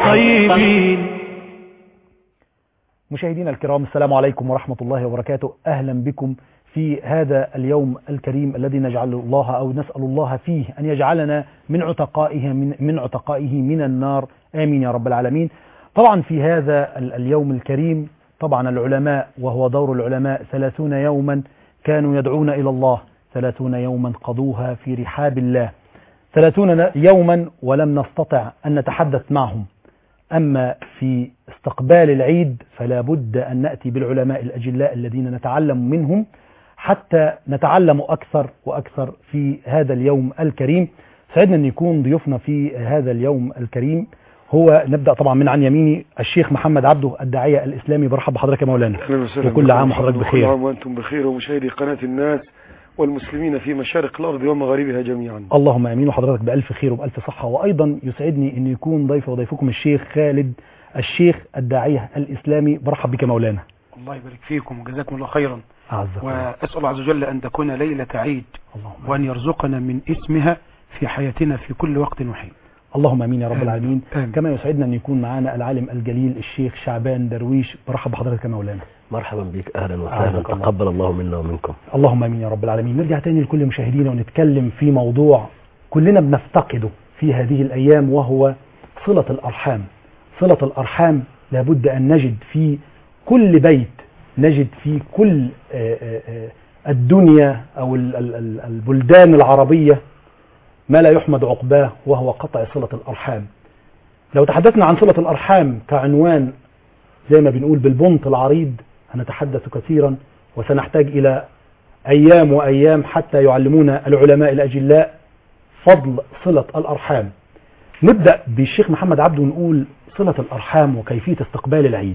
الطيبين. مشاهدينا الكرام، السلام عليكم ورحمة الله وبركاته. أهلا بكم في هذا اليوم الكريم الذي نجعل الله أو نسأل الله فيه أن يجعلنا من عتقائه من النار، آمين يا رب العالمين. طبعا في هذا اليوم الكريم طبعا العلماء، وهو دور العلماء، 30 يوما كانوا يدعون إلى الله، 30 يوما قضوها في رحاب الله، 30 يوما ولم نستطع أن نتحدث معهم. أما في استقبال العيد فلا بد أن نأتي بالعلماء الأجلاء الذين نتعلم منهم حتى نتعلم أكثر وأكثر في هذا اليوم الكريم. سعدنا أن يكون ضيوفنا في هذا اليوم الكريم. هو نبدأ طبعا من عن يميني الشيخ محمد عبده، الداعية الإسلامي. برحب بحضرتك يا مولانا، وكل عام وحضرتك بخير. كل عام وأنتم بخير، ومشاهدي قناة الناس والمسلمين في مشارق الأرض ومغاربها جميعا. اللهم امين، وحضرتك بألف خير وبألف صحة. وأيضا يسعدني أن يكون ضيف وضيفكم الشيخ خالد، الشيخ الداعية الإسلامي. برحب بك مولانا. الله يبارك فيكم وجزاكم الله خيرا. أعزكم، وأسأل الله عز وجل أن تكون ليلة عيد، وأن يرزقنا من اسمها في حياتنا في كل وقت وحين. اللهم امين يا رب العالمين. كما يسعدنا أن يكون معنا العالم الجليل الشيخ شعبان درويش. برحب بحضرتك يا مولانا. مرحبا بك، اهلا وسهلا، تقبل الله منا ومنكم. اللهم امين يا رب العالمين. نرجع تاني لكل مشاهدينا ونتكلم في موضوع كلنا بنفتقده في هذه الايام، وهو صلة الارحام. صلة الارحام لابد ان نجد في كل بيت، نجد في كل الدنيا او البلدان العربية ما لا يحمد عقباه، وهو قطع صلة الارحام. لو تحدثنا عن صلة الارحام كعنوان زي ما بنقول بالبنط العريض هنتحدث كثيرا، وسنحتاج إلى أيام وأيام حتى يعلمونا العلماء الأجلاء فضل صلة الأرحام. نبدأ بالشيخ محمد عبده، نقول صلة الأرحام وكيفية استقبال العيد.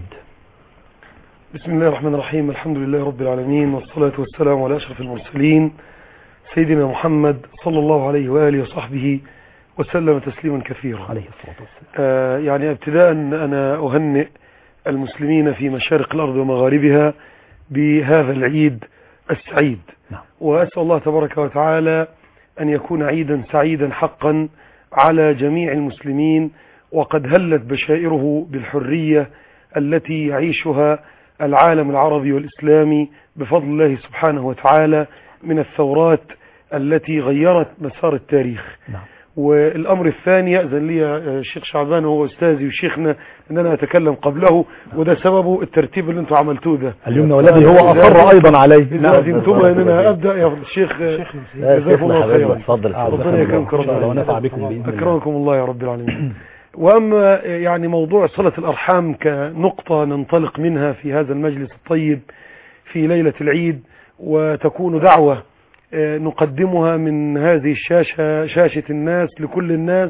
بسم الله الرحمن الرحيم، الحمد لله رب العالمين، والصلاة والسلام على أشرف المرسلين سيدنا محمد صلى الله عليه وآله وصحبه وسلم تسليما كثيرا عليه الصلاة والسلام. يعني ابتداء أنا أهنئ المسلمين في مشارق الأرض ومغاربها بهذا العيد السعيد. وأسأل الله تبارك وتعالى أن يكون عيدا سعيدا حقا على جميع المسلمين، وقد هلت بشائره بالحرية التي يعيشها العالم العربي والإسلامي بفضل الله سبحانه وتعالى من الثورات التي غيرت مسار التاريخ. والأمر الثاني، يأذن لي الشيخ شعبان وهو أستاذي وشيخنا أن أنا أتكلم قبله، وده سببه الترتيب اللي أنتم عملتوه ده اليوم، والذي هو أصر أيضا عليه. إذا أذنتم أن أنا أبدأ يا الشيخ، جزاكم الله خيرا، ربنا يكرمكم ونفع بكم بإذن الله، أكرمكم الله يا رب العالمين. وأما يعني موضوع صلة الأرحام كنقطة ننطلق منها في هذا المجلس الطيب في ليلة العيد، وتكون دعوة نقدمها من هذه الشاشة، شاشة الناس لكل الناس،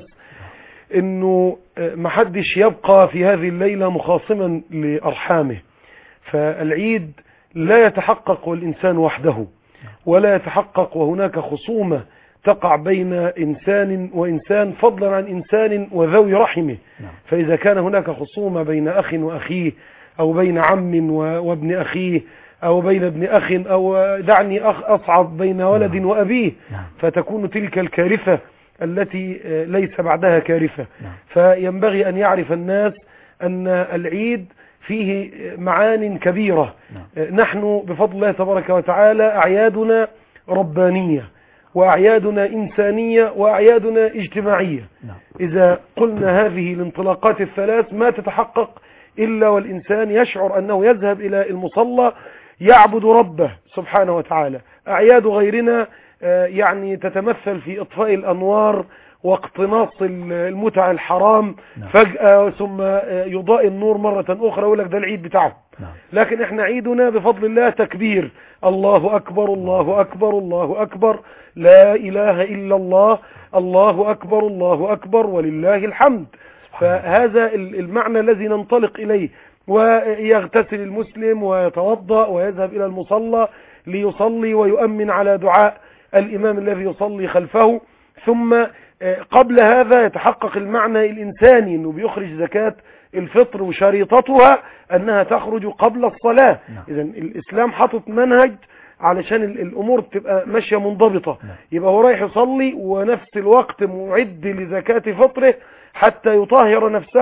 انه محدش يبقى في هذه الليلة مخاصما لأرحامه. فالعيد لا يتحقق والإنسان وحده، ولا يتحقق وهناك خصومة تقع بين إنسان وإنسان، فضلا عن إنسان وذوي رحمه. فإذا كان هناك خصومة بين أخ وأخيه، أو بين عم وابن أخيه، أو بين ابن أخ، أو دعني أصعب بين ولد وأبيه، فتكون تلك الكارثة التي ليس بعدها كارثة. فينبغي أن يعرف الناس أن العيد فيه معان كبيرة. نحن بفضل الله تبارك وتعالى أعيادنا ربانية، وأعيادنا إنسانية، وأعيادنا اجتماعية. إذا قلنا هذه الانطلاقات الثلاث ما تتحقق إلا والإنسان يشعر أنه يذهب إلى المصلى يعبد ربه سبحانه وتعالى. أعياد غيرنا يعني تتمثل في إطفاء الأنوار واقتناص المتع الحرام فجأة، ثم يضاء النور مرة أخرى يقول لك ده العيد بتاعه. لكن احنا عيدنا بفضل الله تكبير، الله أكبر الله أكبر الله أكبر، لا إله إلا الله، الله أكبر الله أكبر ولله الحمد. فهذا المعنى الذي ننطلق إليه. ويغتسل المسلم ويتوضأ ويذهب إلى المصلى ليصلي ويؤمن على دعاء الإمام الذي يصلي خلفه. ثم قبل هذا يتحقق المعنى الإنساني، أنه بيخرج زكاة الفطر، وشريطتها أنها تخرج قبل الصلاة. إذن الإسلام حطت منهج علشان الأمور تبقى ماشية منضبطة. يبقى هو رايح يصلي ونفس الوقت معد لزكاة فطره حتى يطهر نفسه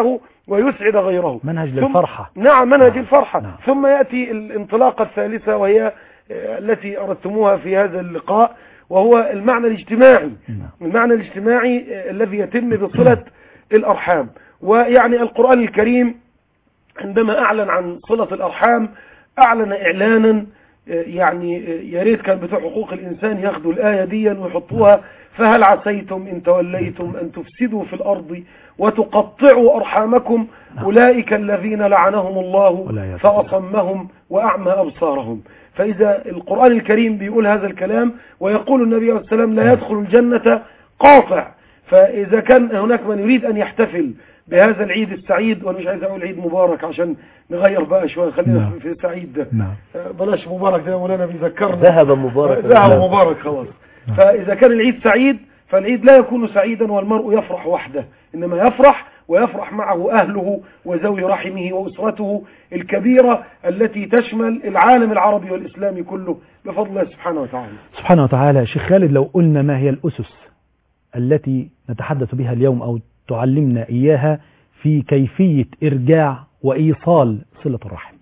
ويسعد غيره. منهج للفرحة. نعم، منهج الفرحة. نعم. ثم يأتي الانطلاقة الثالثة وهي التي أردتموها في هذا اللقاء، وهو المعنى الاجتماعي. المعنى الاجتماعي الذي يتم بصلة الأرحام. ويعني القرآن الكريم عندما أعلن عن صلة الأرحام أعلن إعلانا، يعني يا ريت كان بتوع حقوق الإنسان ياخدوا الآية دي ويحطوها: فهل عسيتم إن توليتم أن تفسدوا في الأرض وتقطعوا أرحامكم أولئك الذين لعنهم الله فأصمهم وأعمى أبصارهم. فإذا القرآن الكريم بيقول هذا الكلام ويقول النبي عليه الصلاة والسلام: لا يدخل الجنة قاطع. فإذا كان هناك من يريد أن يحتفل بهذا العيد السعيد، وانا مش عايز اقول عيد مبارك عشان نغير بقى شويه، خلينا في سعيد ده. بلاش مبارك ده مولانا بيذكرنا ذهب مبارك. ذهب مبارك خلاص. فاذا كان العيد سعيد فالعيد لا يكون سعيدا والمرء يفرح وحده، انما يفرح ويفرح معه اهله وذوي رحمه واسرته الكبيره التي تشمل العالم العربي والاسلامي كله بفضل الله سبحانه وتعالى. سبحانه وتعالى. شيخ خالد، لو قلنا ما هي الاسس التي نتحدث بها اليوم او تعلمنا إياها في كيفية إرجاع وإيصال صلة الرحم؟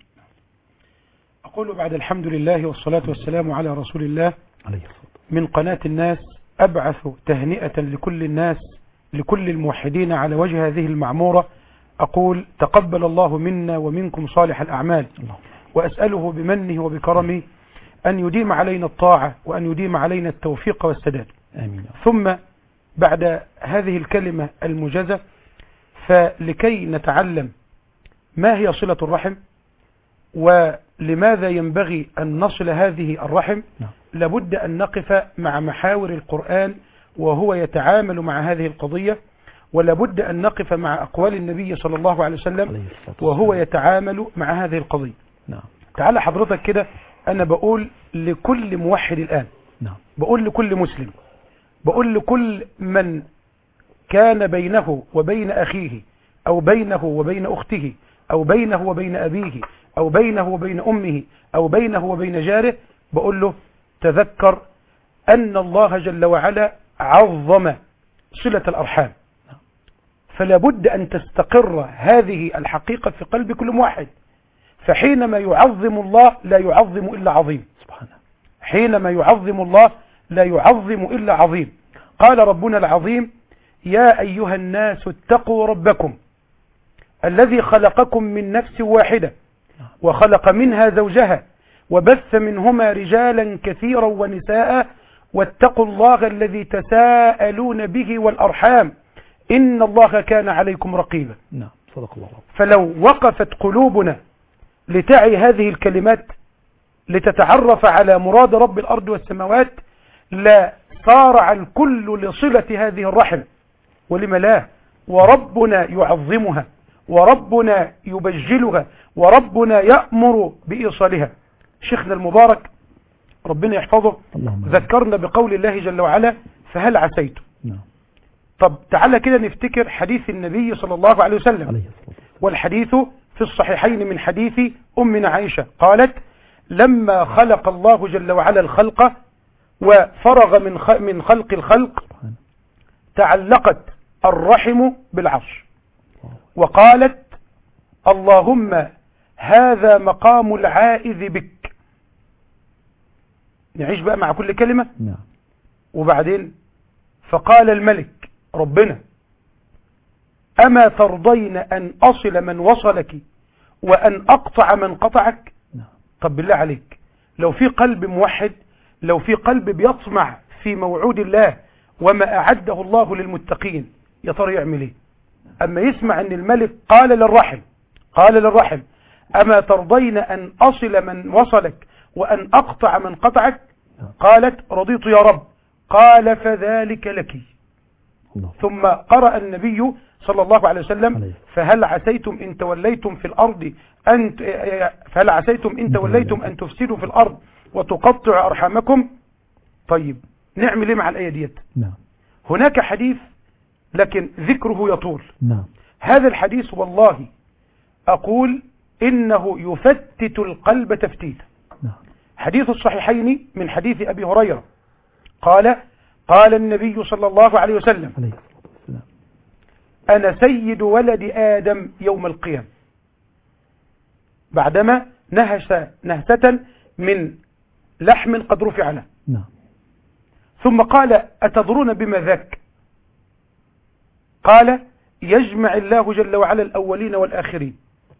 أقول بعد الحمد لله والصلاة والسلام على رسول الله عليه الصلاة. من قناة الناس أبعث تهنئة لكل الناس، لكل الموحدين على وجه هذه المعمورة. أقول: تقبل الله منا ومنكم صالح الأعمال، وأسأله بمنه وبكرمه أن يديم علينا الطاعة وأن يديم علينا التوفيق والسداد. آمين. ثم بعد هذه الكلمة الموجزة، فلكي نتعلم ما هي صلة الرحم ولماذا ينبغي أن نصل هذه الرحم، لابد أن نقف مع محاور القرآن وهو يتعامل مع هذه القضية، ولابد أن نقف مع أقوال النبي صلى الله عليه وسلم وهو يتعامل مع هذه القضية. تعال حضرتك كده، أنا بقول لكل موحد الآن، بقول لكل مسلم، بقول لكل من كان بينه وبين أخيه أو بينه وبين أخته أو بينه وبين أبيه أو بينه وبين أمه أو بينه وبين جاره، بقول له: تذكر أن الله جل وعلا عظم صلة الأرحام، فلا بد أن تستقر هذه الحقيقة في قلب كل موحد. فحينما يعظم الله لا يعظم إلا عظيم سبحانه، حينما يعظم الله لا يعظم إلا عظيم. قال ربنا العظيم: يا أيها الناس اتقوا ربكم الذي خلقكم من نفس واحدة وخلق منها زوجها وبث منهما رجالا كثيرا ونساء واتقوا الله الذي تساءلون به والأرحام إن الله كان عليكم رقيبا. صدق الله. فلو وقفت قلوبنا لتعي هذه الكلمات لتتعرف على مراد رب الأرض والسماوات لا صارع الكل لصلة هذه الرحم، ولم لا، وربنا يعظمها وربنا يبجلها وربنا يأمر بإيصالها. شيخنا المبارك ربنا يحفظه ذكرنا بقول الله جل وعلا: فهل عسيتم. طب تعالى كده نفتكر حديث النبي صلى الله عليه وسلم، والحديث في الصحيحين من حديث أمنا عائشة قالت: لما خلق الله جل وعلا الخلق وفرغ من خلق الخلق تعلقت الرحم بالعرش وقالت: اللهم هذا مقام العائذ بك. نعيش بقى مع كل كلمة. وبعدين فقال الملك ربنا: أما ترضين أن أصل من وصلك وأن أقطع من قطعك. طب بالله عليك، لو في قلب موحد، لو في قلب بيطمع في موعود الله وما أعده الله للمتقين، يا ترى يعمل ايه؟ أما يسمع أن الملك قال للرحم: أما ترضين أن أصل من وصلك وأن أقطع من قطعك؟ قالت: رضيت يا رب. قال: فذلك لك. ثم قرأ النبي صلى الله عليه وسلم: فهل عسيتم إن توليتم في الأرض فهل عسيتم إن توليتم أن تفسدوا في الأرض وتقطعوا أرحامكم. طيب نعمل ايه مع الآية ديت؟ هناك حديث لكن ذكره يطول. هذا الحديث والله أقول إنه يفتت القلب تفتيتا. حديث الصحيحين من حديث أبي هريرة قال النبي صلى الله عليه وسلم: أنا سيد ولد آدم يوم القيامة، بعدما نهش نهسة من لحم قد رفع له. ثم قال أتدرون بما ذاك؟ قال يجمع الله جل وعلا الأولين والآخرين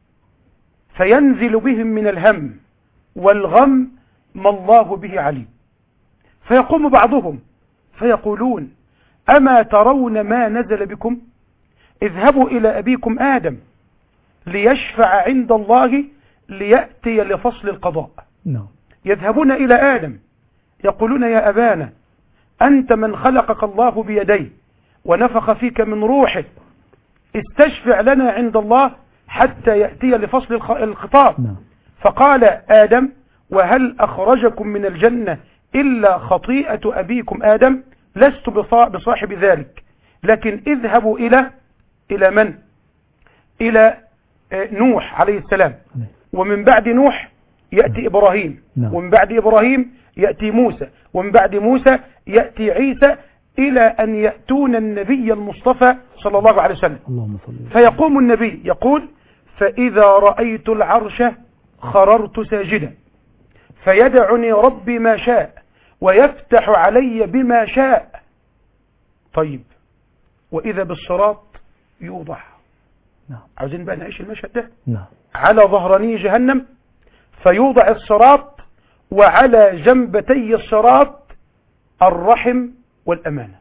فينزل بهم من الهم والغم ما الله به عليم، فيقوم بعضهم فيقولون أما ترون ما نزل بكم؟ اذهبوا إلى أبيكم آدم ليشفع عند الله ليأتي لفصل القضاء. يذهبون إلى آدم يقولون يا أبانا أنت من خلقك الله بيديه ونفخ فيك من روحه، استشفع لنا عند الله حتى يأتي لفصل الخطاب. فقال آدم وهل أخرجكم من الجنة إلا خطيئة أبيكم آدم؟ لست بصاحب ذلك، لكن اذهبوا إلى من؟ إلى نوح عليه السلام، ومن بعد نوح يأتي إبراهيم، ومن بعد إبراهيم يأتي موسى، ومن بعد موسى يأتي عيسى، إلى أن يأتون النبي المصطفى صلى الله عليه وسلم. فيقوم النبي يقول فإذا رأيت العرش خررت ساجدا فيدعني ربي ما شاء ويفتح علي بما شاء. طيب وإذا بالصراط يوضع. عاوزين بقى نعيش المشهد ده. على ظهراني جهنم فيوضع الصراط، وعلى جنبتي الصراط الرحم والأمانة.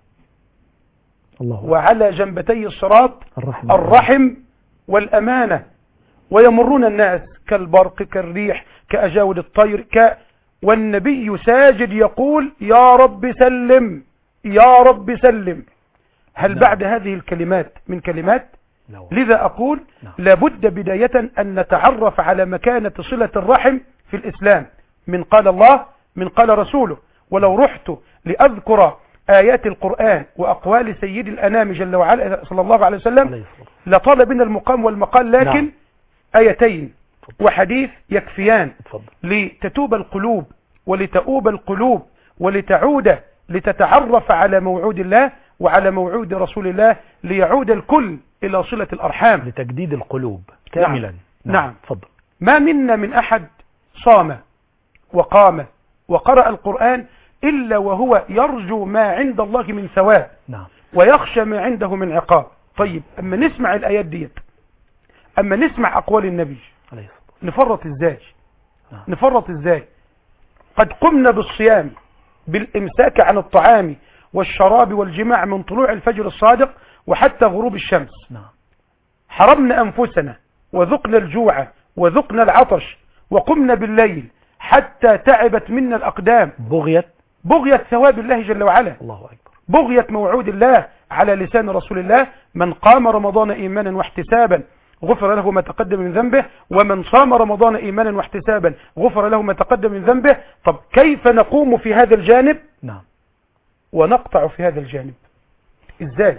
وعلى جنبتي الصراط الرحم والأمانة، ويمرون الناس كالبرق كالريح كأجاود الطير والنبي ساجد يقول يا رب سلم يا رب سلم. هل بعد هذه الكلمات من كلمات؟ لذا أقول لابد بداية أن نتعرف على مكانة صلة الرحم في الإسلام، من قال الله من قال رسوله. ولو رحت لأذكر آيات القرآن وأقوال سيد الأنام جل وعلا صلى الله عليه وسلم لطال بنا المقام والمقال، لكن آيتين وحديث يكفيان لتتوب القلوب ولتؤوب القلوب ولتعود لتتعرف على موعود الله وعلى موعود رسول الله، ليعود الكل إلى صلة الأرحام، لتجديد القلوب كاملا. نعم. تفضل. ما منا من أحد صام وقام وقرأ القرآن إلا وهو يرجو ما عند الله من ثواب ويخشى ما عنده من عقاب. طيب أما نسمع الآيات ديت، أما نسمع أقوال النبي نفرط إزاي؟ نفرط إزاي؟ قد قمنا بالصيام بالإمساك عن الطعام والشراب والجماع من طلوع الفجر الصادق وحتى غروب الشمس. حرمنا أنفسنا وذقنا الجوع وذقنا العطش، وقمنا بالليل حتى تعبت منا الأقدام بغية ثواب الله جل وعلا، الله أكبر، بغية موعود الله على لسان رسول الله: من قام رمضان إيمانا واحتسابا غفر له ما تقدم من ذنبه، ومن صام رمضان إيمانا واحتسابا غفر له ما تقدم من ذنبه. طب كيف نقوم في هذا الجانب ونقطع في هذا الجانب؟ إزاي؟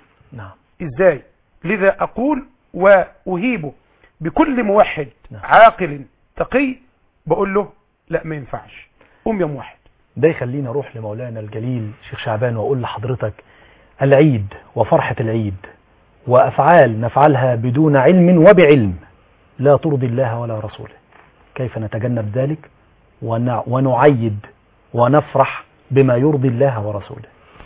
إزاي؟ لذا أقول وأهيب بكل موحد عاقل تقي، بقول له لا ما ينفعش، قوم يا موحد. ده يخلينا اروح لمولانا الجليل شيخ شعبان واقول لحضرتك: العيد وفرحة العيد وأفعال نفعلها بدون علم وبعلم لا ترضي الله ولا رسوله، كيف نتجنب ذلك ونعيد ونفرح بما يرضي الله ورسوله؟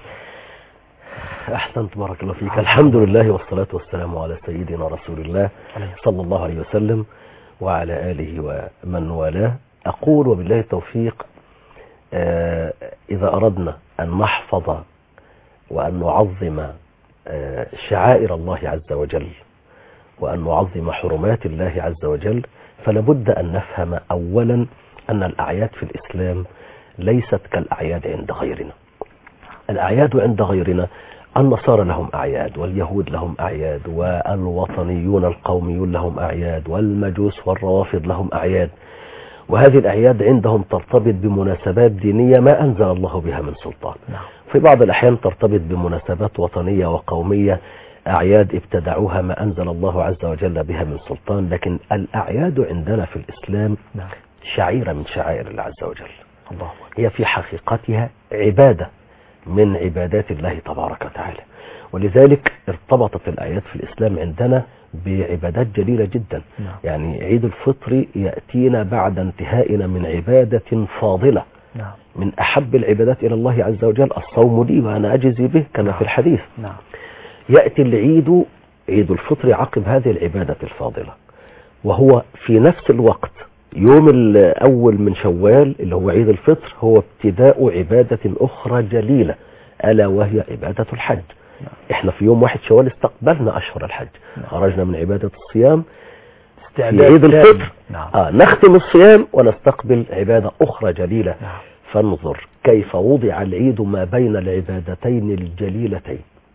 أحسنت، بارك الله فيك. الحمد لله والصلاة والسلام على سيدنا رسول الله صلى الله عليه وسلم وعلى آله ومن والاه. أقول وبالله التوفيق: إذا أردنا أن نحفظ وأن نعظم شعائر الله عز وجل وأن نعظم حرمات الله عز وجل، فلابد أن نفهم أولا أن الأعياد في الإسلام ليست كالأعياد عند غيرنا. الأعياد عند غيرنا النصارى لهم أعياد، واليهود لهم أعياد، والوطنيون القوميون لهم أعياد، والمجوس والروافض لهم أعياد، وهذه الأعياد عندهم ترتبط بمناسبات دينية ما أنزل الله بها من سلطان. في بعض الأحيان ترتبط بمناسبات وطنية وقومية، أعياد ابتدعوها ما أنزل الله عز وجل بها من سلطان. لكن الأعياد عندنا في الإسلام شعيرة من شعائر الله عز وجل، هي في حقيقتها عبادة من عبادات الله تبارك وتعالى. ولذلك ارتبطت الآيات في الإسلام عندنا بعبادات جليلة جدا. يعني عيد الفطر يأتينا بعد انتهائنا من عبادة فاضلة، من أحب العبادات إلى الله عز وجل. الصوم لي وأنا أجزي به كما في الحديث. يأتي العيد، عيد الفطر، عقب هذه العبادة الفاضلة، وهو في نفس الوقت يوم الأول من شوال اللي هو عيد الفطر هو ابتداء عبادة أخرى جليلة، ألا وهي عبادة الحج. احنا في يوم 1 شوال استقبلنا أشهر الحج، خرجنا من عبادة الصيام في عيد الفطر. نختم الصيام ونستقبل عبادة أخرى جليلة. فانظر كيف وضع العيد ما بين العبادتين الجليلتين.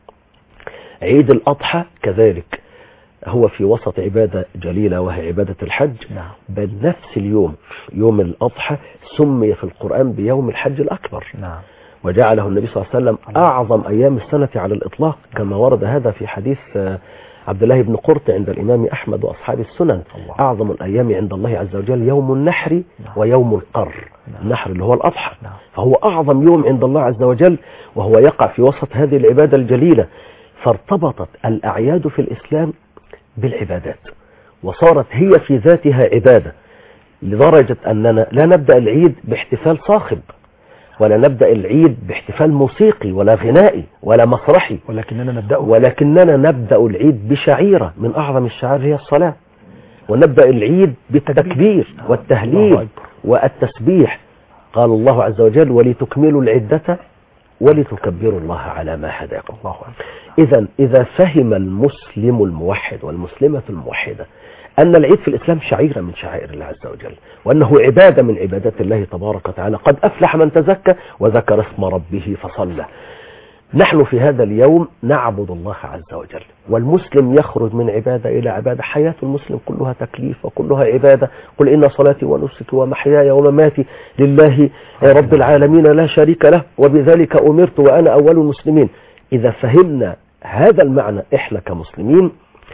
عيد الأضحى كذلك هو في وسط عبادة جليلة وهي عبادة الحج. بل نفس اليوم، يوم الأضحى، سمي في القرآن بيوم الحج الأكبر. وجعله النبي صلى الله عليه وسلم أعظم أيام السنة على الإطلاق، كما ورد هذا في حديث عبد الله بن قرط عند الإمام أحمد وأصحاب السنن. أعظم الأيام عند الله عز وجل يوم النحر ويوم القر. النحر اللي هو الأضحى، فهو أعظم يوم عند الله عز وجل، وهو يقع في وسط هذه العبادة الجليلة. فارتبطت الأعياد في الإسلام بالعبادات، وصارت هي في ذاتها عبادة، لدرجة أننا لا نبدأ العيد باحتفال صاخب، ولا نبدأ العيد باحتفال موسيقي ولا غنائي ولا مسرحي، ولكننا نبدأ العيد بشعيرة من أعظم الشعائر هي الصلاة، ونبدأ العيد بالتكبير والتهليل والتسبيح. قال الله عز وجل: ولتكملوا العدة ولتكبروا الله على ما هداكم. إذا فهم المسلم الموحد والمسلمة الموحدة أن العيد في الإسلام شعيرة من شعائر الله عز وجل، وأنه عبادة من عبادات الله تبارك وتعالى، قد أفلح من تزكى وذكر اسم ربه فصلى. نحن في هذا اليوم نعبد الله عز وجل، والمسلم يخرج من عبادة إلى عبادة. حياة المسلم كلها تكليف وكلها عبادة. قل إن صلاتي ونسكي ومحياي ومماتي لله رب العالمين لا شريك له وبذلك أمرت وأنا أول المسلمين. إذا فهمنا هذا المعنى إحنا كمسلمين،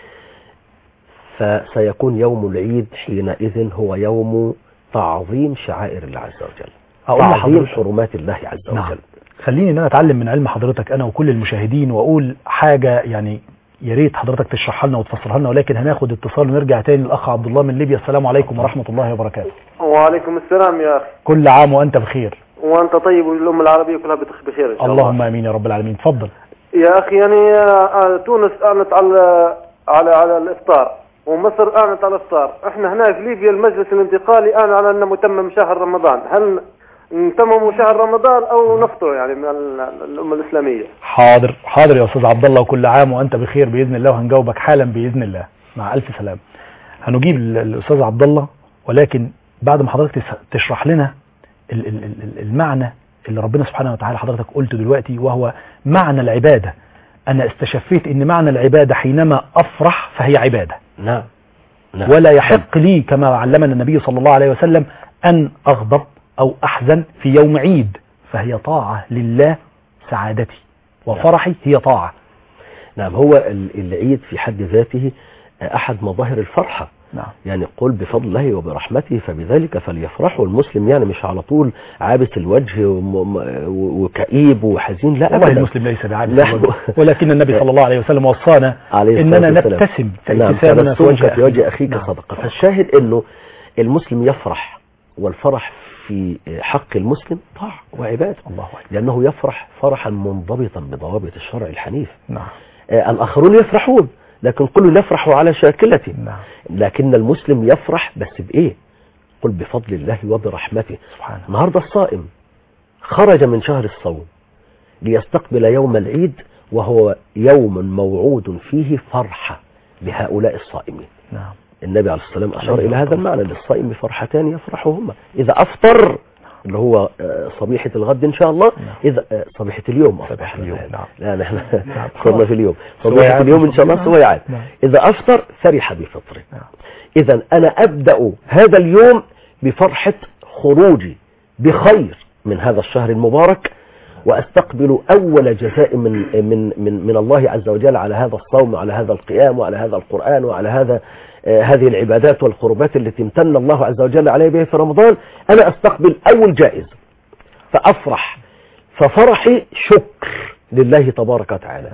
فسيكون يوم العيد حينئذ هو يوم تعظيم شعائر الله عز وجل، تعظيم حرمات الله عز وجل. خليني ان انا اتعلم من علم حضرتك انا وكل المشاهدين، واقول حاجة يعني يا ريت حضرتك تشرحها لنا وتفسرها لنا، ولكن هناخد اتصال ونرجع تاني للاخ عبد الله من ليبيا. السلام عليكم ورحمة الله وبركاته. وعليكم السلام يا اخي. كل عام وانت بخير. وانت طيب، والامة العربية كلها بخير ان شاء الله. اللهم امين يا رب العالمين. تفضل يا اخي. يعني تونس اعلنت على الافطار، ومصر اعلنت على الافطار. احنا هنا في ليبيا المجلس الانتقالي اعلن على انه متمم شهر رمضان. هل نتمموا شهر رمضان او نفطر يعني من الامه الاسلاميه؟ حاضر يا استاذ عبد الله، وكل عام وانت بخير باذن الله، وهنجاوبك حالا باذن الله. مع الف سلام. هنجيب الاستاذ عبد الله، ولكن بعد ما حضرتك تشرح لنا المعنى اللي ربنا سبحانه وتعالى حضرتك قلته دلوقتي، وهو معنى العبادة. انا استشفيت ان معنى العبادة حينما افرح فهي عبادة. نعم. ولا يحق لي كما علمنا النبي صلى الله عليه وسلم ان اغضب او احزن في يوم عيد، فهي طاعة لله. سعادتي وفرحي هي طاعة. نعم. هو العيد في حد ذاته احد مظاهر الفرحة. يعني قل بفضل الله وبرحمته فبذلك فليفرحوا. المسلم يعني مش على طول عابس الوجه وكئيب وحزين، لا والله المسلم ليس بعابس الوجه، ولكن النبي صلى الله عليه وسلم وصانا اننا نبتسم فابتسامنا في وجه اخيك صدقة. فالشاهد انه المسلم يفرح، والفرح في حق المسلم طاعة وعبادة، لانه يفرح فرحا منضبطا بضوابط الشرع الحنيف. الاخرون يفرحون لكن كل يفرح على شاكلته. لكن المسلم يفرح بس بإيه؟ قل بفضل الله وبرحمته. النهاردة الصائم خرج من شهر الصوم ليستقبل يوم العيد، وهو يوم موعود فيه فرحة بهؤلاء الصائمين. النبي عليه الصلاة والسلام أشار إلى هذا المعنى: للصائم فرحتان يفرحهما إذا أفطر، اللي هو صبيحة الغد إن شاء الله، إذا صبيحة اليوم لا نحن صرنا في اليوم، صبيحة اليوم إن شاء الله سويعات. إذا أفطر فرح بفطره. إذا أنا أبدأ هذا اليوم بفرحة خروجي بخير من هذا الشهر المبارك، وأستقبل أول جزاء من الله عز وجل على هذا الصوم وعلى هذا القيام وعلى هذا القرآن وعلى هذه العبادات والقربات التي امتن الله عز وجل عليه بها في رمضان. أنا أستقبل أول جائزة فأفرح، ففرحي شكر لله تبارك وتعالى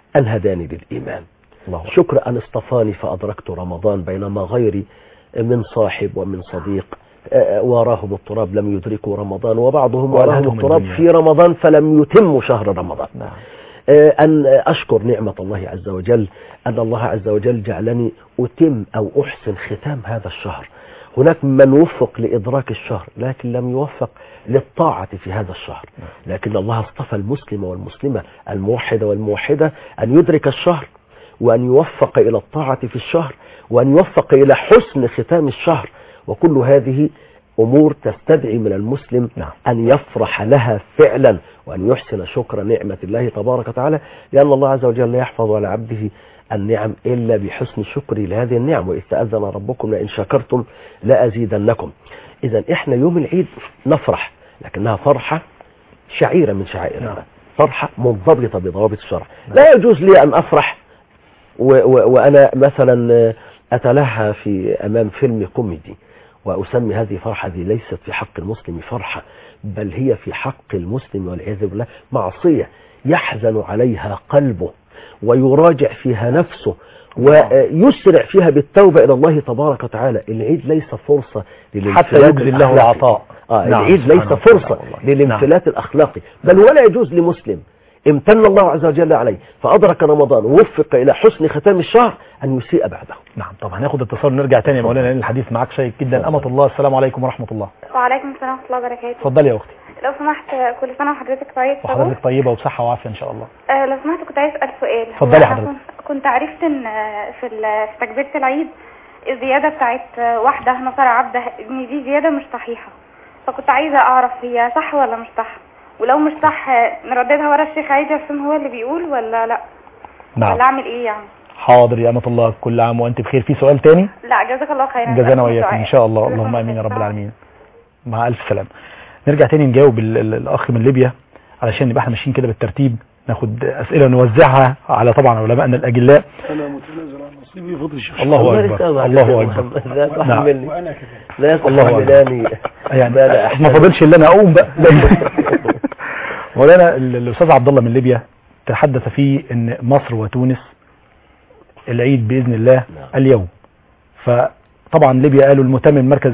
أن هداني للإيمان، شكر أن اصطفاني فأدركت رمضان بينما غيري من صاحب ومن صديق وراهم التراب لم يدركوا رمضان، وبعضهم وراهم التراب في رمضان فلم يتموا شهر رمضان. أن أشكر نعمة الله عز وجل أن الله عز وجل جعلني أتم أو أحسن ختام هذا الشهر. هناك من وفق لإدراك الشهر لكن لم يوفق للطاعة في هذا الشهر، لكن الله اصطفى المسلم والمسلمة الموحد والموحدة أن يدرك الشهر وأن يوفق إلى الطاعة في الشهر وأن يوفق إلى حسن ختام الشهر. وكل هذه أمور تستدعي من المسلم أن يفرح لها فعلا وأن يحسن شكر نعمة الله تبارك وتعالى، لأن الله عز وجل لا يحفظ على عبده النعم إلا بحسن شكري لهذه النعم، وإذ تأذن ربكم لئن شكرتم لأزيدنكم. إذا إحنا يوم العيد نفرح لكنها فرحة شعيرة من شعائر الله، فرحة منضبطة بضوابط الشرع. لا يجوز لي أن أفرح وأنا مثلا أتلهى في أمام فيلم كوميدي وأسمي هذه فرحة. دي ليست في حق المسلم فرحة، بل هي في حق المسلم والعياذ بالله معصية يحزن عليها قلبه ويراجع فيها نفسه ويسرع فيها بالتوبة إلى الله تبارك وتعالى. العيد ليس فرصة حتى يجزي الله العطاء. العيد ليس فرصة للانفلات الأخلاقي، بل ولا يجوز لمسلم امتن الله عز وجل عليه فأدرك رمضان ووفق إلى حسن ختام الشهر أن يسيء بعده. نعم طبعا. ناخد اتصال ونرجع تاني يا مولانا لأن الحديث معاك شيق جدا. أمة الله، السلام عليكم ورحمة الله. وعليكم السلام ورحمة الله وبركاته. اتفضلي يا أختي. لو سمحت، كل سنة وحضرتك طيب. وحضرتك طيبة وبصحة وعافية إن شاء الله. لو سمحت كنت عايز أسأل سؤال. اتفضلي حضرتك. كنت عرفت إن في تكبيرة العيد الزيادة بتاعت واحدة نصر عبده إن دي زيادة مش صحيحة، فكنت عايزة أعرف هي صح ولا مش صح، ولو مش صح نرددها ورا الشيخ عايدي عشان هو اللي بيقول ولا لا؟ نعم. ولا أعمل إيه يعني؟ حاضر يا أمة الله، كل عام وأنت بخير. في سؤال تاني؟ لا جزاك الله خيرا. جزانا وإياكم إن شاء الله. اللهم آمين يا رب العالمين. مع ألف سلام. نرجع تاني نجاوب الأخ من ليبيا علشان نبقى احنا ماشيين كده بالترتيب، ناخد أسئلة ونوزعها على طبعا علمائنا الأجلاء. أنا متنازل عن نصيبي فضل الشيخ. الله أكبر الله أكبر. لا تحملني وأنا كذلك. لا تحملني يعني ما فضلش إلا أنا أقوم بقى. مولانا الأستاذ عبد الله من ليبيا تحدث فيه إن مصر وتونس العيد بإذن الله اليوم، فطبعا ليبيا قالوا المتمم مركز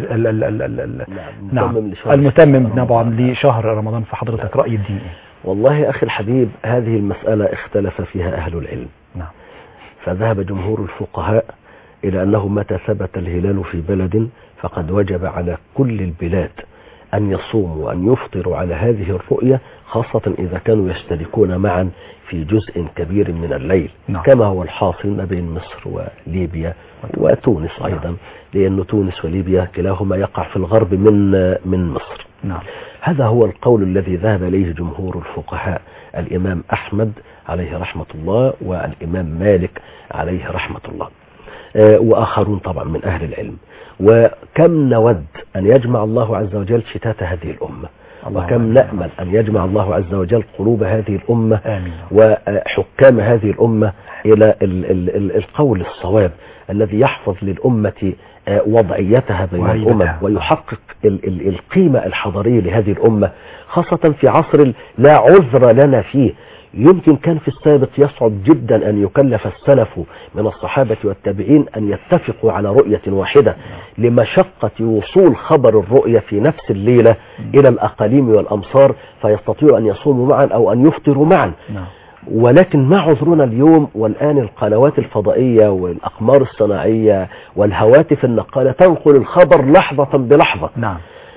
المتمم طبعا لشهر رمضان. فحضرتك رأي الدين ايه؟ والله أخي الحبيب هذه المسألة اختلف فيها أهل العلم. نعم. فذهب جمهور الفقهاء إلى أنه متى ثبت الهلال في بلد فقد وجب على كل البلاد أن يصوموا وأن يفطروا على هذه الرؤية، خاصة إذا كانوا يشتركون معا في جزء كبير من الليل. نعم. كما هو الحاصل ما بين مصر وليبيا وتونس أيضا. نعم. لأن تونس وليبيا كلاهما يقع في الغرب من مصر. نعم. هذا هو القول الذي ذهب إليه جمهور الفقهاء، الإمام أحمد عليه رحمة الله والإمام مالك عليه رحمة الله وآخرون طبعا من أهل العلم. وكم نود أن يجمع الله عز وجل شتات هذه الأمة، وكم نأمل أن يجمع الله عز وجل قلوب هذه الأمة وحكام هذه الأمة إلى القول الصواب الذي يحفظ للأمة وضعيتها بين الأمم ويحقق القيمة الحضارية لهذه الأمة، خاصة في عصر لا عذر لنا فيه. يمكن كان في السابق يصعب جدا أن يكلف السلف من الصحابة والتابعين أن يتفقوا على رؤية واحدة لمشقة وصول خبر الرؤية في نفس الليلة إلى الأقاليم والأمصار فيستطيعوا أن يصوموا معا أو أن يفطروا معا. ولكن ما عذرنا اليوم والآن القنوات الفضائية والأقمار الصناعية والهواتف النقالة تنقل الخبر لحظة بلحظة. نعم.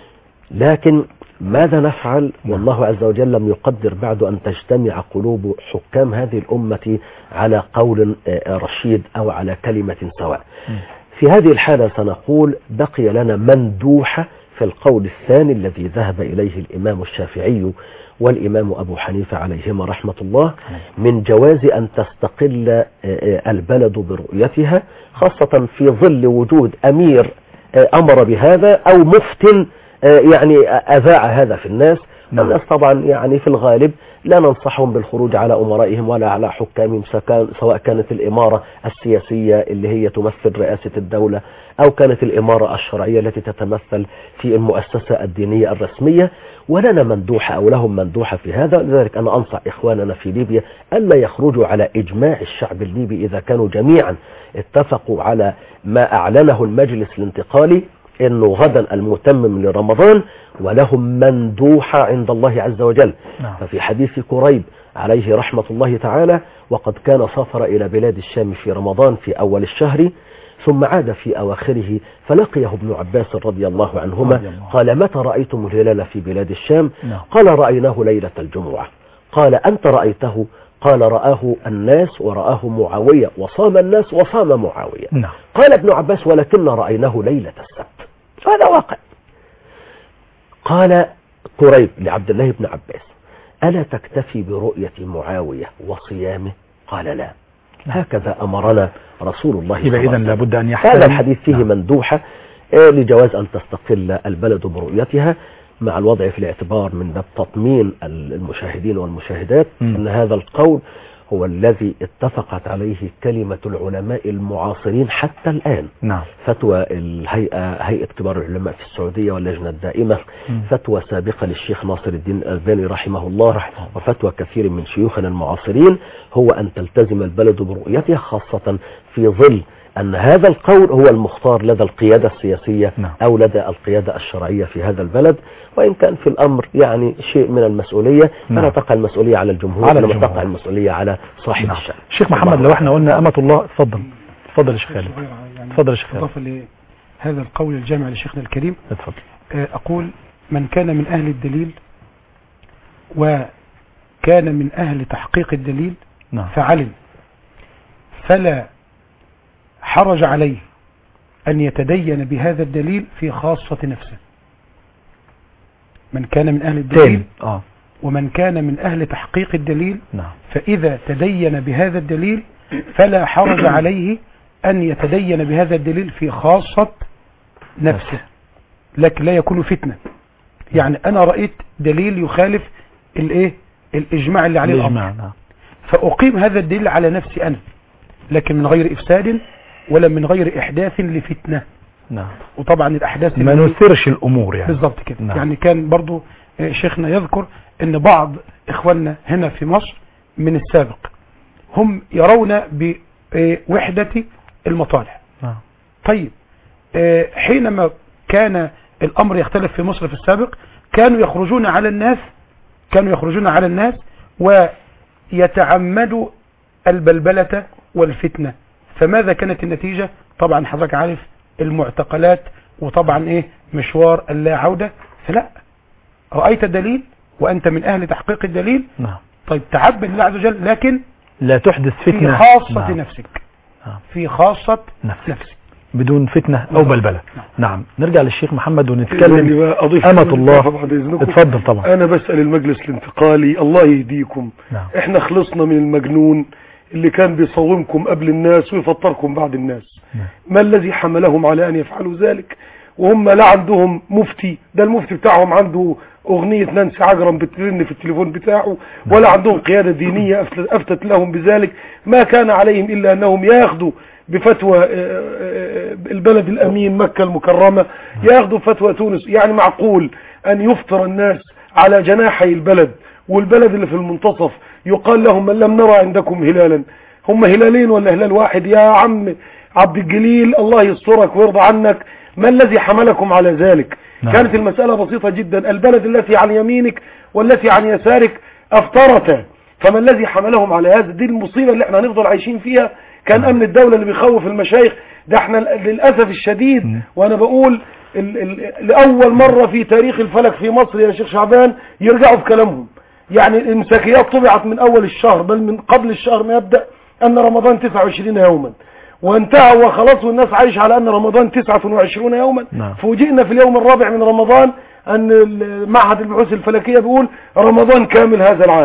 لكن ماذا نفعل والله عز وجل لم يقدر بعد أن تجتمع قلوب حكام هذه الأمة على قول رشيد أو على كلمة سواء. في هذه الحالة سنقول بقي لنا مندوحة في القول الثاني الذي ذهب إليه الإمام الشافعي والإمام أبو حنيفة عليهما رحمة الله من جواز أن تستقل البلد برؤيتها، خاصة في ظل وجود أمير أمر بهذا أو مفتن يعني أذاع هذا في الناس الناس طبعا يعني في الغالب لا ننصحهم بالخروج على أمرائهم ولا على حكامهم، سواء كانت الإمارة السياسية اللي هي تمثل رئاسة الدولة أو كانت الإمارة الشرعية التي تتمثل في المؤسسة الدينية الرسمية. ولنا مندوحة أو لهم مندوحة في هذا. لذلك أنا أنصح إخواننا في ليبيا ألا يخرجوا على إجماع الشعب الليبي إذا كانوا جميعا اتفقوا على ما أعلنه المجلس الانتقالي إنه غدا المتمم لرمضان، ولهم مندوحة عند الله عز وجل. ففي حديث كريب عليه رحمة الله تعالى: وقد كان سافر إلى بلاد الشام في رمضان في أول الشهر ثم عاد في أواخره فلقيه ابن عباس رضي الله عنهما قال: متى رأيتم الهلال في بلاد الشام؟ قال: رأيناه ليلة الجمعة. قال: أنت رأيته؟ قال: رآه الناس ورآه معاوية، وصام الناس وصام معاوية. قال ابن عباس: ولكن رأيناه ليلة السبت. هذا واقع. قال كريب لعبد الله بن عباس: ألا تكتفي برؤية معاوية وصيامه؟ قال: لا، هكذا أمرنا رسول الله صلى الله عليه وسلم. إذن لابد أن يحترم. هذا الحديث فيه مندوحة لجواز أن تستقل البلد برؤيتها، مع الوضع في الاعتبار من باب تطمين المشاهدين والمشاهدات أن هذا القول هو الذي اتفقت عليه كلمة العلماء المعاصرين حتى الآن. فتوى هيئة كبار العلماء في السعودية واللجنة الدائمة، فتوى سابقة للشيخ ناصر الدين الألباني رحمه الله، وفتوى كثير من شيوخنا المعاصرين، هو أن تلتزم البلد برؤيتها، خاصة في ظل أن هذا القول هو المختار لدى القيادة السياسية أو لدى القيادة الشرعية في هذا البلد. وإن كان في الأمر يعني شيء من المسؤولية، فلا تقع المسؤولية على الجمهور، إنما تقع المسؤولية على صاحب الشأن. شيخ محمد، لو احنا قلنا أمة الله، تفضل يا شيخ خالد. تفضل يا شيخ خالد. إضافة لهذا القول الجامع لشيخنا الكريم، أقول: من كان من أهل الدليل وكان من أهل تحقيق الدليل فعلم، فلا حرج عليه أن يتدين بهذا الدليل في خاصة نفسه. من كان من أهل الدليل ومن كان من أهل تحقيق الدليل، فإذا تدين بهذا الدليل فلا حرج عليه أن يتدين بهذا الدليل في خاصة نفسه، لكن لا يكون فتنة. يعني أنا رأيت دليل يخالف الإجماع اللي عليه الأمر، فأقيم هذا الدليل على نفسي أنا، لكن من غير إفساد ولا من غير إحداث لفتنة. وطبعا الأحداث ما نثيرش الأمور يعني. بالضبط كده. يعني كان برضو شيخنا يذكر أن بعض إخواننا هنا في مصر من السابق هم يرون بوحدة المطالع. طيب حينما كان الأمر يختلف في مصر في السابق، كانوا يخرجون على الناس ويتعمدوا البلبلة والفتنة. فماذا كانت النتيجة؟ طبعا حضرتك عارف المعتقلات، وطبعا مشوار اللا عودة. فلا، رأيت دليل وأنت من أهل تحقيق الدليل، طيب تعبد الله عز وجل، لكن لا تحدث فتنة في خاصة نفسك. في خاصة نفسك بدون فتنة أو بلبلة. نرجع للشيخ محمد ونتكلم. أمة الله، اتفضل. طبعا أنا بسأل المجلس الانتقالي الله يهديكم. احنا خلصنا من المجنون اللي كان بيصومكم قبل الناس ويفطركم بعد الناس. ما الذي حملهم على أن يفعلوا ذلك وهم لا عندهم مفتي؟ ده المفتي بتاعهم عنده أغنية نانسي عجرم بترن في التليفون بتاعه، ولا عندهم قيادة دينية أفتت لهم بذلك. ما كان عليهم إلا أنهم ياخذوا بفتوى البلد الأمين مكة المكرمة، ياخذوا فتوى تونس. يعني معقول أن يفطر الناس على جناحي البلد، والبلد اللي في المنتصف يقال لهم: من لم نرى عندكم هلالا. هم هلالين ولا هلال واحد؟ يا عم عبد الجليل الله يسترك ويرضى عنك، ما الذي حملكم على ذلك؟ كانت المسألة بسيطة جدا. البلد التي عن يمينك والتي عن يسارك أفطرتا، فما الذي حملهم على هذا؟ دي المصيبة اللي احنا هنفضل عايشين فيها. كان أمن الدولة اللي بيخوف المشايخ ده. احنا للأسف الشديد، وأنا بقول لأول مرة في تاريخ الفلك في مصر يا شيخ شعبان يرجعوا في كلامهم. يعني الامساكيات طبعت من أول الشهر، بل من قبل الشهر ما يبدأ، أن رمضان 29 يوما وانتهى وخلاص، والناس عايش على أن رمضان 29 يوما. فوجئنا في اليوم الرابع من رمضان أن معهد البحوث الفلكية بيقول رمضان كامل هذا العام.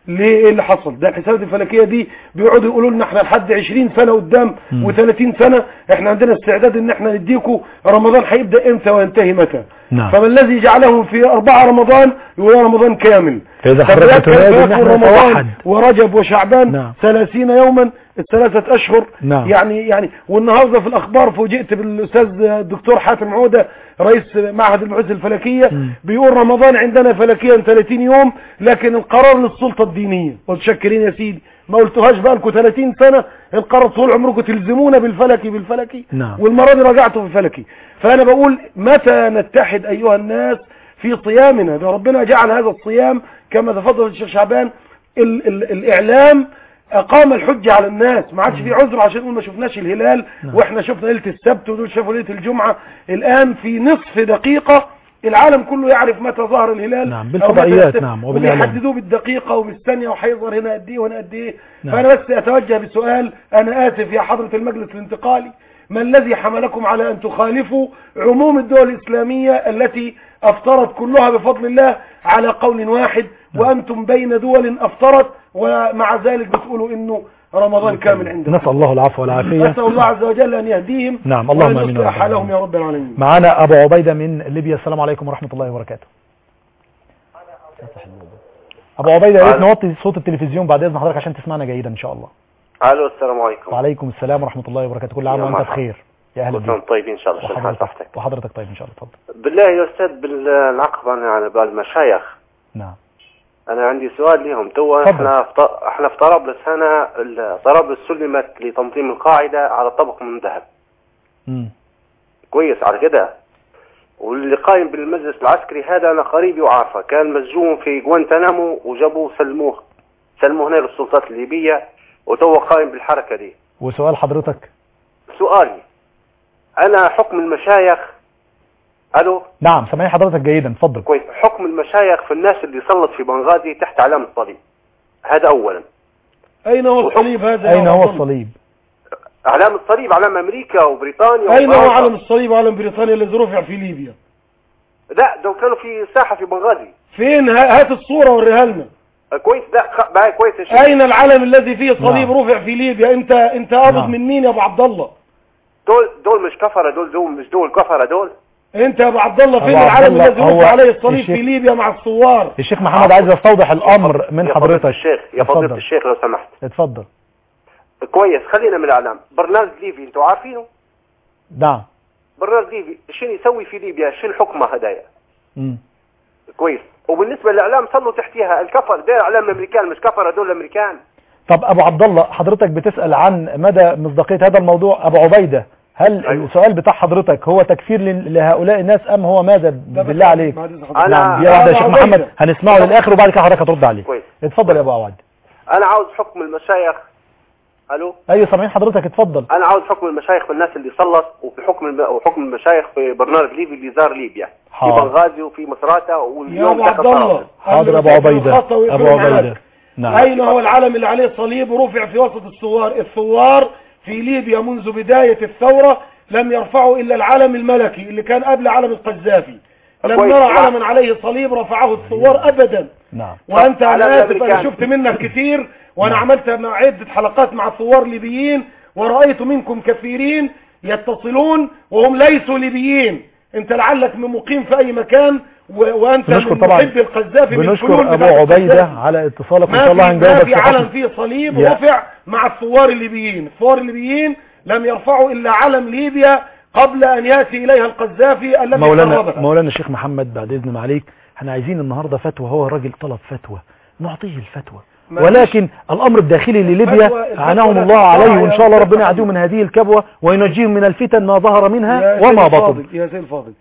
ليه؟ ايه اللي حصل؟ ده الحسابات الفلكيه دي بيقعدوا يقولوا لنا احنا لحد 20 سنه قدام و30 سنه احنا عندنا استعداد ان احنا نديكوا رمضان هيبدا امتى وينتهي متى. نعم. فما الذي جعلهم في 4 رمضان يقول رمضان كامل. فاذا حضرتك تريد ان احنا نتوحد ورجب وشعبان. نعم. 30 يوما ال3 أشهر. نعم. يعني والنهارده في الاخبار فوجئت بالاستاذ الدكتور حاتم عوده رئيس معهد البحوث الفلكيه بيقول رمضان عندنا فلكيا 30 يوم لكن القرار للسلطه الدينيه. متشكرين يا سيدي، ما قلتوهاش بقى لكم 30 سنه، القرار طول عمركم تلزمونا بالفلكي. نعم. والمره دي رجعتوا في الفلكي. فانا بقول متى نتحد ايها الناس في صيامنا؟ ده ربنا جعل هذا الصيام كما تفضل الشيخ شعبان. الاعلام اقام الحجة على الناس، ما عادش في عذر عشان نقول ما شفناش الهلال. واحنا شفنا ليلة السبت ودول شافوا ليلة الجمعة. الان في نصف دقيقة العالم كله يعرف متى ظهر الهلال. نعم. بالفضائيات. نعم. وبيحددوه بالدقيقة وبالثانية وهيظهر هنا قد ايه وهنا قد ايه. فانا بس اتوجه بسؤال، انا اسف يا حضرة المجلس الانتقالي، ما الذي حملكم على ان تخالفوا عموم الدول الاسلامية التي افطرت كلها بفضل الله على قول واحد، وانتم بين دول افطرت ومع ذلك بتقولوا انه رمضان كامل عندنا؟ نسأل الله العفو والعافية. نسأل الله عز وجل ان يهديهم. نعم. اللهم امين. ويصلح حالهم يا رب العالمين. معانا ابو عبيدة من ليبيا. السلام عليكم ورحمة الله وبركاته. ابو عبيدة يا ريت نوطي صوت التلفزيون بعد اذن حضرتك عشان تسمعنا جيدا ان شاء الله. الو السلام عليكم. وعليكم السلام ورحمة الله وبركاته. كل عام وانت بخير. يا اهلا بك. طيبين ان شاء الله. وحضرتك طيب ان شاء الله. اتفضل. بالله يا استاذ بالعقب على بالمشايخ. نعم. انا عندي سؤال لهم. تو احنا في طرابلس هنا، طرابلس سلمت لتنظيم القاعدة على طبق من ذهب. كويس على كده. واللي قايم بالمجلس العسكري هذا انا قريبي وعارفه، كان مسجون في جوانتنامو وجابوه سلموه هنا للسلطات الليبية وتو قائم بالحركة دي. وسؤال حضرتك؟ سؤالي انا حكم المشايخ. الو. نعم سامعين حضرتك جيدا. اتفضل. كويس. حكم المشايخ في الناس اللي صلت في بنغازي تحت علامة الصليب، هذا اولا. اين هو الصليب هذا؟ اين هو الصليب؟ علامة الصليب علم امريكا وبريطانيا. اين هو علم الصليب وعلم بريطانيا الذي رفع في ليبيا؟ لا دول كانوا في ساحة في بنغازي. فين؟ هات الصورة وريها لنا. كويس. ده كويس يا شيخ. اين العلم الذي فيه صليب رفع في ليبيا؟ انت قابض من مين يا ابو عبد الله؟ دول مش كفرة، دول مش دول كفرة دول. انت يا ابو عبد الله فين العلم الذي رفع عليه الصليب في ليبيا مع الثوار؟ الشيخ محمد عايز يستوضح الامر من حضرتك. يا فضيلة الشيخ لو سمحت. اتفضل. كويس. خلينا من الاعلام. برنارد ليفي انتوا عارفينه؟ نعم. برنارد ليفي شنو يسوي في ليبيا؟ شنو حكمه هدايا؟ كويس. وبالنسبة للاعلام صلوا تحتيها الكفر، ده اعلام امريكان مش كفر، دول امريكان. طب ابو عبد الله حضرتك بتسأل عن مدى مصداقية هذا الموضوع. ابو عبيدة هل السؤال بتاع حضرتك هو تكفير لهؤلاء الناس ام هو ماذا بالله عليك؟ نعم. يا شيخ محمد هنسمعه للاخر وبعد كده حضرتك هترد عليه. كويس. اتفضل يا ابو عواد. انا عاوز حكم المشايخ. الو. ايوه سامعين حضرتك. اتفضل. انا عاوز حكم المشايخ في الناس اللي صلت، وحكم المشايخ في برنارد ليفي اللي زار ليبيا في بنغازي وفي مصراتة واليوم يا ابو عبد الله. حاضر ابو عبيدة. ابو عبيدة. نعم. اين هو العلم اللي عليه صليب ورفع في وسط الثوار؟ الثوار في ليبيا منذ بداية الثورة لم يرفعوا الا العلم الملكي اللي كان قبل علم القذافي. لم نرى علما عليه صليب رفعه الثوار ابدا. نعم. وانت انا اسف انا شفت منك كثير وانا عملت عدة حلقات مع ثوار ليبيين ورأيت منكم كثيرين يتصلون وهم ليسوا ليبيين. انت لعلك مقيم في اي مكان وانت من محب القذافي. بنشكر ابو عبيدة على اتصالك وان شاء الله هنجاوبك. ما في علم فيه صليب رفع مع الثوار الليبيين. الثوار الليبيين لم يرفعوا الا علم ليبيا قبل ان ياتي اليها القذافي الذي مولانا الشيخ محمد بعد اذن معاليك احنا عايزين النهارده فتوى. هو الراجل طلب فتوى نعطيه الفتوى، ولكن الامر الداخلي لليبيا عناهم الله عليه وان شاء الله ربنا يعديهم من هذه الكبوة وينجيهم من الفتن ما ظهر منها وما بطن. يا سيد الفاضل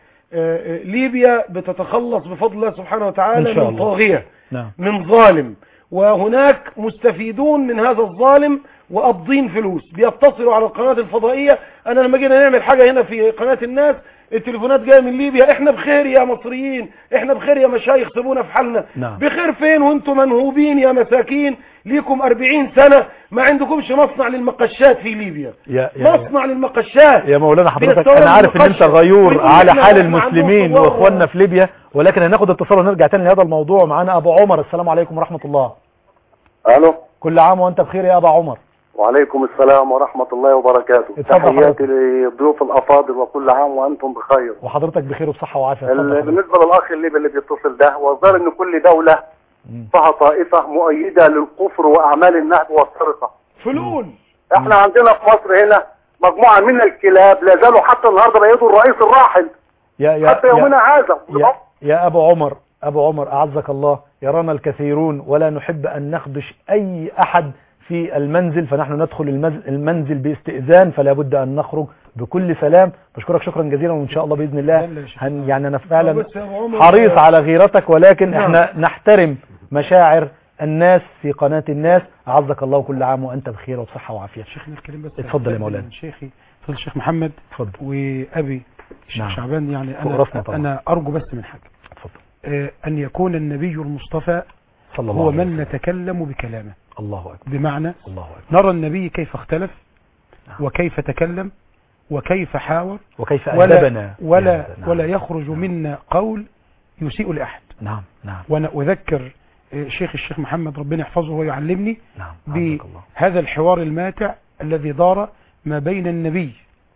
ليبيا بتتخلص بفضل الله سبحانه وتعالى من طاغية. نعم. من ظالم، وهناك مستفيدون من هذا الظالم وقابضين فلوس بيتصلوا على القناة الفضائية. انا لما جينا نعمل حاجة هنا في قناة الناس التليفونات جايه من ليبيا، احنا بخير يا مصريين، احنا بخير يا مشايخ سيبونا في حالنا. نعم. بخير فين وانتم منهوبين يا مساكين؟ ليكم 40 سنة ما عندكمش مصنع للمقشات في ليبيا. مصنع للمقشات يا مولانا حضرتك. انا عارف ان انت غيور على حال المسلمين واخواننا في ليبيا، ولكن هناخد اتصال ونرجع تاني لهذا الموضوع. معانا ابو عمر. السلام عليكم ورحمة الله. الو. كل عام وانت بخير يا ابا عمر. وعليكم السلام ورحمة الله وبركاته. تحياتي للضيوف الافاضل وكل عام وانتم بخير. وحضرتك بخير وبصحة وعافية. بالنسبة للاخ الليبي اللي بيتصل ده، وظهر ان كل دولة فيها طائفة مؤيدة للكفر واعمال النهب والسرقة. فلول. احنا عندنا في مصر هنا مجموعة من الكلاب لا زالوا حتى النهارده بيدوا الرئيس الراحل حتى يومنا هذا. يا ابو عمر اعزك الله، يرانا الكثيرون ولا نحب ان نخدش اي احد في المنزل، فنحن ندخل المنزل باستئذان، فلا بد ان نخرج بكل سلام. بشكرك شكرا جزيلا، وان شاء الله باذن الله يعني انا فعلا حريص على غيرتك، ولكن احنا نحترم مشاعر الناس في قناة الناس. اعزك الله، كل عام وانت بخير وبصحة وعافية. شيخنا الكريم بس اتفضل يا مولانا. شيخي فضل الشيخ محمد اتفضل. وابي الشيخ شعبان، يعني انا ارجو بس من حاجة، اتفضل. ان يكون النبي المصطفى صلى الله هو من نتكلم بكلامه. الله أكبر. بمعنى الله أكبر. نرى النبي كيف اختلف وكيف تكلم وكيف حاور وكيف أدبنا ولا يخرج منا قول يسيء لأحد. نعم. وأنا أذكر الشيخ محمد ربنا يحفظه ويعلمني بهذا الحوار الماتع الذي دار ما بين النبي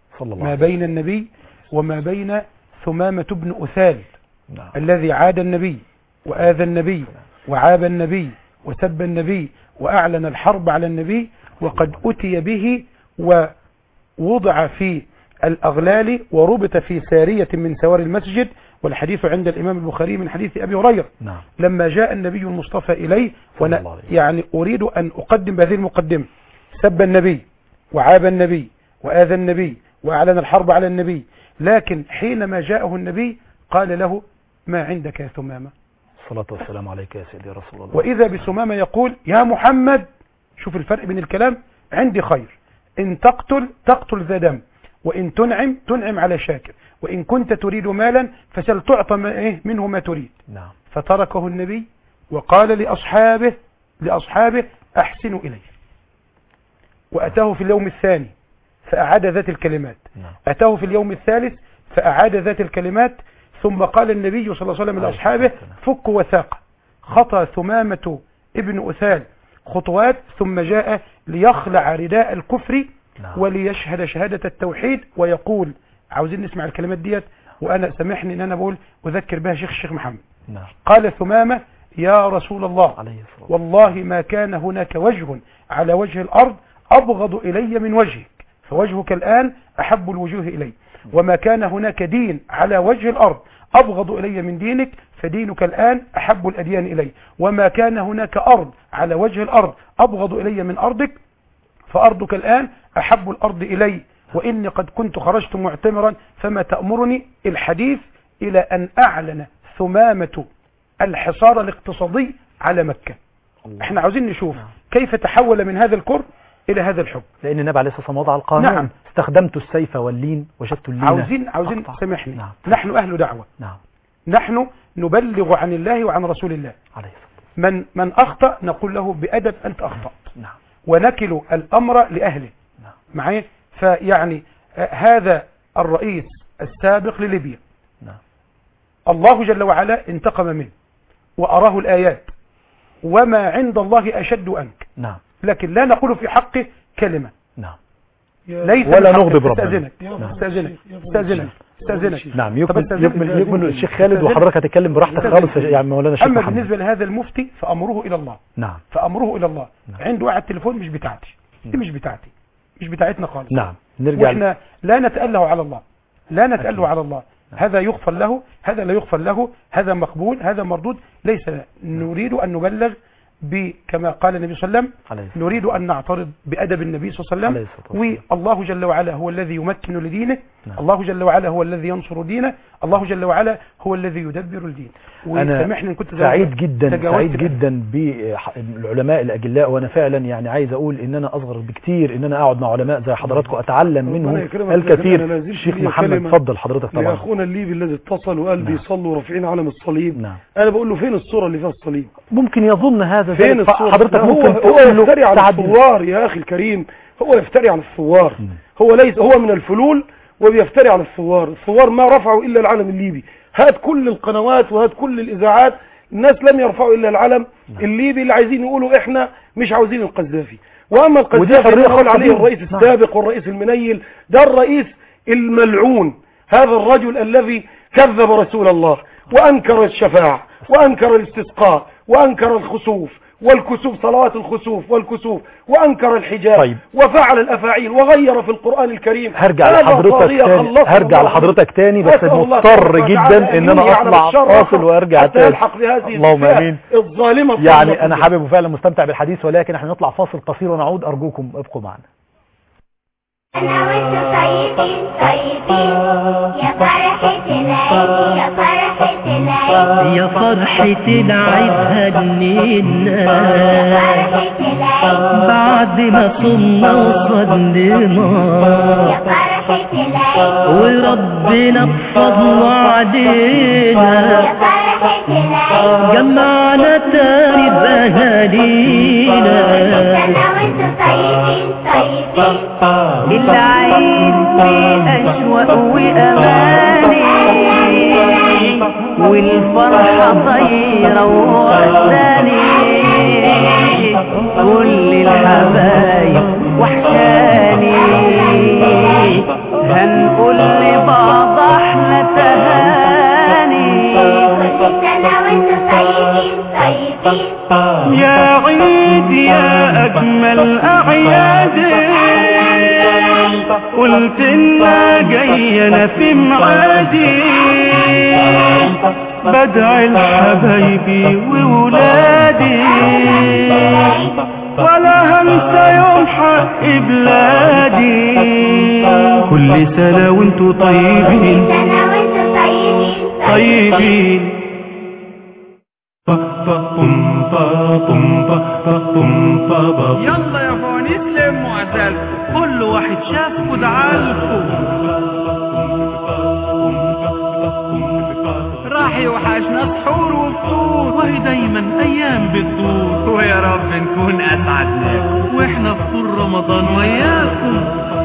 وما بين ثمامة بن أثال الذي عاد النبي وآذى النبي وعاب النبي وسب النبي وأعلن الحرب على النبي، وقد أتي به ووضع في الأغلال وربط في سارية من سوار المسجد، والحديث عند الإمام البخاري من حديث أبي هريرة. لما جاء النبي المصطفى إليه، وأنا يعني أريد أن أقدم بهذه المقدمة: سب النبي وعاب النبي وآذى النبي وأعلن الحرب على النبي، لكن حينما جاءه النبي قال له: ما عندك يا ثمامة؟ الصلاة والسلام عليك يا سيدي رسول الله. وإذا بثمامة يقول: يا محمد، شوف الفرق بين الكلام، عندي خير، إن تقتل ذا دم، وإن تنعم على شاكر، وإن كنت تريد مالا فسل تعطى منه ما تريد. فتركه النبي وقال لأصحابه: أحسنوا إليه. وأتاه في اليوم الثاني فأعاد ذات الكلمات، أتاه في اليوم الثالث فأعاد ذات الكلمات، ثم قال النبي صلى الله عليه وسلم لأصحابه: فكوا وثاقة. خطى ثمامة ابن أثال خطوات، ثم جاء ليخلع رداء الكفر وليشهد شهادة التوحيد ويقول: عاوزين نسمع الكلمات ديت، وأنا سامحني إن أنا بقول أذكر بها الشيخ محمد. قال ثمامة: يا رسول الله، والله ما كان هناك وجه على وجه الأرض أبغض إلي من وجهك، فوجهك الآن أحب الوجوه إلي، وما كان هناك دين على وجه الأرض أبغض إلي من دينك، فدينك الآن أحب الأديان إلي، وما كان هناك أرض على وجه الأرض أبغض إلي من أرضك، فأرضك الآن أحب الأرض إلي، وإني قد كنت خرجت معتمرا فما تأمرني. الحديث إلى أن أعلن ثمامة الحصار الاقتصادي على مكة. احنا عاوزين نشوف كيف تحول من هذا الكره إلى هذا الحب، لأن النبي عليه الصلاة والسلام وضع القانون. استخدمت السيف واللين وجدت اللين. عاوزين سامحني. نحن أهل دعوة. نحن نبلغ عن الله وعن رسول الله. من أخطأ نقول له بأدب: أنت أخطأت. ونكل الأمر لأهله. معي؟ فيعني هذا الرئيس السابق لليبيا، الله جل وعلا انتقم منه وأراه الآيات، وما عند الله أشد أنك. لكن لا نقول في حقه كلمة. ليس ولا نغضب ربنا. استأذنك. نعم. يكمل الشيخ خالد، وحضرتك هتتكلم براحتك خالص يا مولانا الشيخ محمد. أما بالنسبة لهذا المفتي فأمره إلى الله. فأمره إلى الله. عنده واحد تليفون مش بتاعتي، دي مش بتاعتي، مش بتاعتنا خالص. نرجع. واحنا لا نتأله على الله، لا نتأله على الله. هذا يغفر له، هذا لا يغفر له، هذا مقبول، هذا مردود. ليس نريد أن نبلغ كما قال النبي صلى الله عليه وسلم، نريد أن نعترض بأدب النبي صلى الله عليه وسلم. والله جل وعلا هو الذي يمكن لدينه، الله جل وعلا هو الذي ينصر دينه، الله جل وعلا هو الذي يدبر الدين. أنا سعيد جدا بالعلماء الأجلاء، وأنا فعلا يعني عايز أقول إن أنا أصغر بكتير إن أنا أقعد مع علماء زي حضراتكم أتعلم منهم الكثير. الشيخ محمد اتفضل حضرتك. طبعا أخونا الليبي الذي اتصل وقال بيصلوا رافعين علم الصليب. أنا بقول له: فين الصورة اللي فيها الصليب؟ ممكن يظن هذا فين الصورة؟ حضرتك ممكن هو يفتري على الثوار يا أخي الكريم، هو يفتري على الثوار. هو من الفلول وبيفتري على الثوار. الثوار ما رفعوا إلا العلم الليبي. هات كل القنوات وهات كل الإذاعات الناس لم يرفعوا إلا العلم الليبي اللي عايزين يقولوا إحنا مش عاوزين القذافي. وأما القذافي اللي قال عليه الرئيس السابق والرئيس المنيل، ده الرئيس الملعون، هذا الرجل الذي كذب رسول الله وأنكر الشفاعة وأنكر الاستسقاء وأنكر الخسوف والكسوف، صلوات الخسوف والكسوف، وأنكر الحجاب. طيب. وفعل الأفاعيل وغير في القرآن الكريم. هرجع لحضرتك تاني بس مضطر جدا ان انا اطلع فاصل وارجع تاني. اللهم امين. الظالمة يعني انا حابب وفعلا مستمتع بالحديث، ولكن احنا نطلع فاصل قصير ونعود. ارجوكم ابقوا معنا. أنا وانتو طيبين طيبين، يا فرحة العيد يا فرحة العيد، يا فرحة العيد هنينا، يا فرحة العيد بعد ما صمنا وصلينا، يا فرحة العيد وربنا بفضله علينا، يا فرحة العيد جمعنا تاني بأهالينا. أنا وانتو طيبين طيبين، العيد فيه أشواق وأماني، والفرحة طايرة ووحداني، كل الحبايب وحشاني، هنقول لبعض احلى تهاني. أنا وانتو طيبين طيبين، يا عيد يا أجمل أعيادي، قلت لنا جاي أنا في معادي، بدعي لحبايبي وولادي، ولا هنسى يوم حق بلادي. كل سنة وانتو طيبين طيبين. يلا يا فوانيس لموا عسالكم، كل واحد شافكوا ودعالكوا، راح يوحشنا سحور وفطور، وهي دايما ايام بتدور، ويا رب نكون اسعدناكم واحنا في طول رمضان وياكم.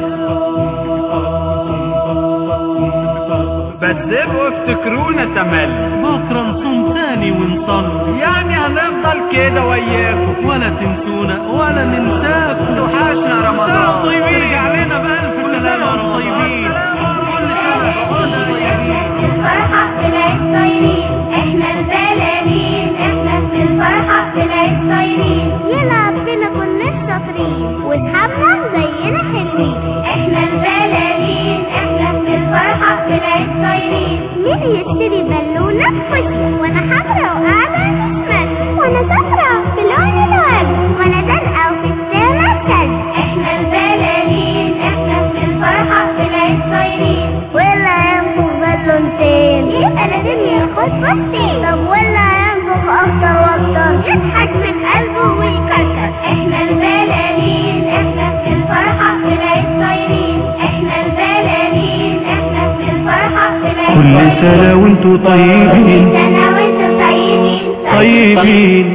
بس ابقوا افتكرونا تملي، بكره نصوم تاني ونصلي، يعني هنفضل كده وياكم، ولا تنسونا ولا ننساكم. توحشنا رمضان طيبين، ارجع لنا بألف سلامة طيبين، كل سنة وانتم طيبين. الفرحة في العيد طيبين، احنا البلالين، احنا في الفرحة في العيد طيبين، يلعب بينا كنا شاطرين، واصحابنا زينا حلوين، احنا البلالين، احنا في الفرحة في العيد طيبين. مين يشتري بالونة بوشي، وانا حمرا وقاعدة شمال، وانا صفرا بلون الورد، وانا زرقا وفي السما الثلج، احنا البلالين، احنا في الفرحة في العيد طيبين. ولا ينفخ بالونتين، يبقى لازم ياخد بطين، طب ولا ينفخ اكتر واكتر، يضحك من قلبه ويكركر. احنا البلالين، احنا في الفرحة في العيد طيبين، احنا البلالين، احنا في الفرحة في العيد طيبين. كل سنة وانتو طيبين سنة وانتو طيبين طيبين،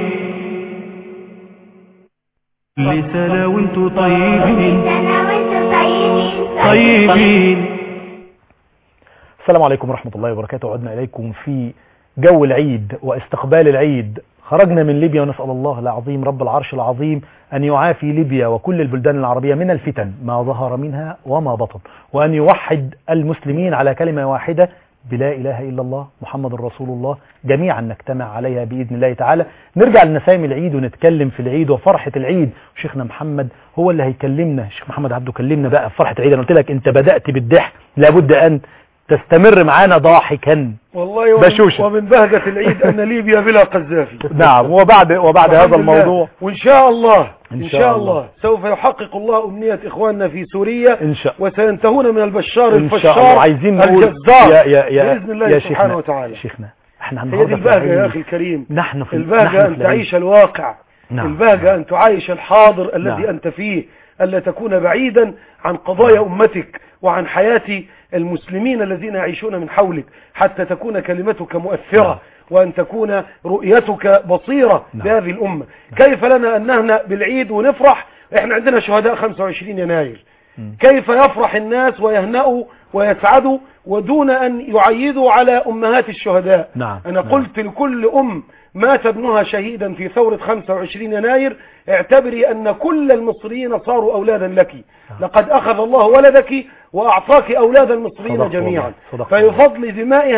كل سنة وانتو طيبين سنة وانتو طيبين طيبين. السلام عليكم ورحمة الله وبركاته. عدنا إليكم في جو العيد واستقبال العيد. خرجنا من ليبيا ونسأل الله العظيم رب العرش العظيم أن يعافي ليبيا وكل البلدان العربية من الفتن ما ظهر منها وما بطن، وأن يوحد المسلمين على كلمة واحدة بلا إله إلا الله محمد رسول الله، جميعا نجتمع عليها بإذن الله تعالى. نرجع لنسايم العيد ونتكلم في العيد وفرحة العيد. شيخنا محمد هو اللي هيكلمنا. شيخ محمد عبده كلمنا بقى في فرحة العيد. أنا قلت لك أنت بدأت بالضحك، لابد أن تستمر معانا ضاحكا والله بشوشة. ومن بهجة العيد أن ليبيا بلا قذافي. نعم. وبعد هذا الموضوع وإن شاء الله إن شاء الله سوف يحقق الله أمنية إخواننا في سوريا إن شاء وسينتهون من البشار إن شاء الفشار الله. عايزين نقول الجزار يا بإذن الله سبحانه وتعالى. شيخنا احنا هي دي البهجة يا أخي الكريم. نحن في البهجة أن تعيش الواقع. نعم. البهجة أن تعايش الحاضر الذي نعم. أنت فيه، ألا تكون بعيدا عن قضايا أمتك وعن حياة المسلمين الذين يعيشون من حولك، حتى تكون كلمتك مؤثرة. نعم. وأن تكون رؤيتك بصيرة. نعم. بهذه الأمة. نعم. كيف لنا أن نهنأ بالعيد ونفرح؟ احنا عندنا شهداء 25 يناير. كيف يفرح الناس ويهنأوا ويسعدوا ودون أن يعيدوا على أمهات الشهداء؟ نعم. أنا قلت لكل مات ابنها شهيدا في ثورة 25 يناير، اعتبري أن كل المصريين صاروا أولادا لك. لقد أخذ الله ولدك وأعطاك أولاد المصريين جميعا. فيفضل دماء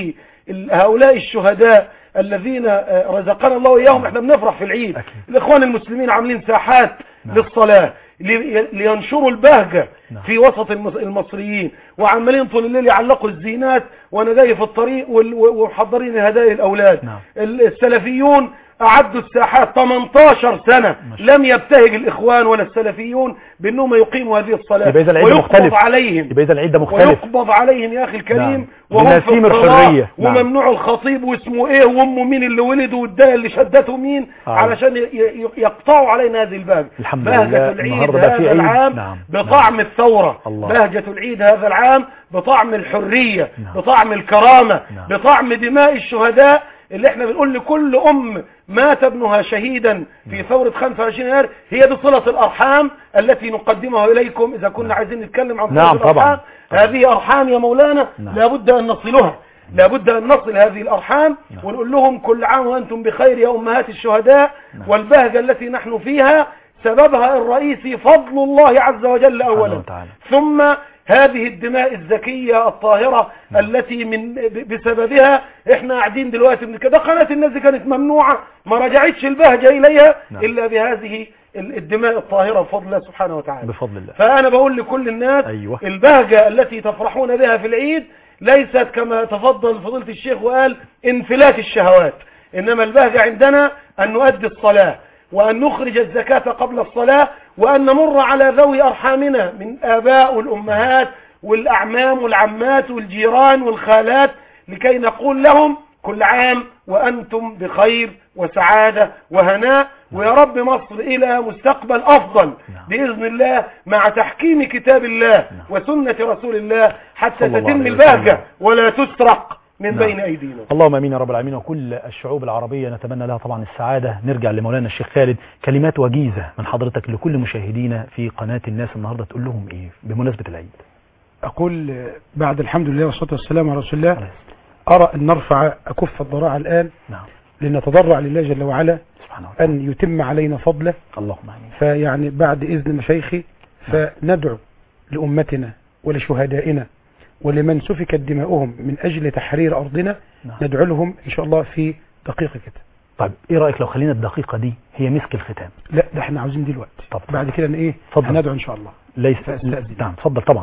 هؤلاء الشهداء الذين رزقنا الله إياهم. احنا بنفرح في العيد. الإخوان المسلمين عاملين ساحات للصلاة لينشروا البهجة في وسط المصريين، وعمالين طول الليل يعلقوا الزينات وانا جاي في الطريق ومحضرين الهدايا للأولاد. السلفيون أعدوا الساحات 18 سنة لم يبتهج الإخوان ولا السلفيون بأنهم يقيموا هذه الصلاة، ويقبض عليهم ويقبض عليهم يا أخي الكريم، وهم في الصلاة وممنوع الخطيب واسمه ايه وامه مين اللي ولده والداية اللي شدته مين علشان يقطعوا علينا هذه البهجة. بهجة العيد هذا العام بطعم الثورة، بهجة العيد هذا العام بطعم الحرية، بطعم الكرامة، بطعم دماء الشهداء اللي احنا بنقول لكل أم مات ابنها شهيدا في ثورة 25 يناير هي دي صلة الأرحام التي نقدمها إليكم إذا كنا عايزين نتكلم عن صلة الأرحام. هذه أرحام يا مولانا لابد أن نصلها، لابد أن نصل هذه الأرحام ونقول لهم كل عام وأنتم بخير يا أمهات الشهداء. والبهجة التي نحن فيها سببها الرئيسي فضل الله عز وجل أولا، ثم هذه الدماء الزكية الطاهرة التي بسببها احنا قاعدين دلوقتي من كده. قناة الناس كانت ممنوعة، ما رجعتش البهجة إليها إلا بهذه الدماء الطاهرة بفضل الله سبحانه وتعالى. بفضل الله. فأنا بقول لكل الناس البهجة التي تفرحون بها في العيد ليست كما تفضل فضيلة الشيخ وقال انفلات الشهوات، إنما البهجة عندنا أن نؤدي الصلاة وأن نخرج الزكاة قبل الصلاة، وأن نمر على ذوي أرحامنا من آباء والأمهات والأعمام والعمات والجيران والخالات لكي نقول لهم كل عام وأنتم بخير وسعادة وهناء، ويا رب مصر إلى مستقبل أفضل بإذن الله مع تحكيم كتاب الله وسنة رسول الله حتى تتم البهجة ولا تسرق من بين أيدينا. اللهم امين يا رب العالمين. وكل الشعوب العربية نتمنى لها طبعا السعادة. نرجع لمولانا الشيخ خالد، كلمات وجيزة من حضرتك لكل مشاهدينا في قناة الناس النهاردة تقول لهم ايه بمناسبة العيد؟ أقول بعد الحمد لله والصلاة والسلام على رسول الله، أرى أن نرفع أكف الضراعة الآن لنتضرع لله جل وعلا أن يتم علينا فضله. اللهم امين. فيعني بعد إذن مشايخي فندعو لأمتنا ولشهدائنا ولمن سفكت دماؤهم من أجل تحرير أرضنا، ندعو لهم إن شاء الله في دقيقة كده. طيب إيه رأيك لو خلينا الدقيقة دي هي مسك الختام؟ لا ده احنا عاوزين دلوقتي. طب بعد كده إيه هندعو إن شاء الله. ليس نعم اتفضل طبعا.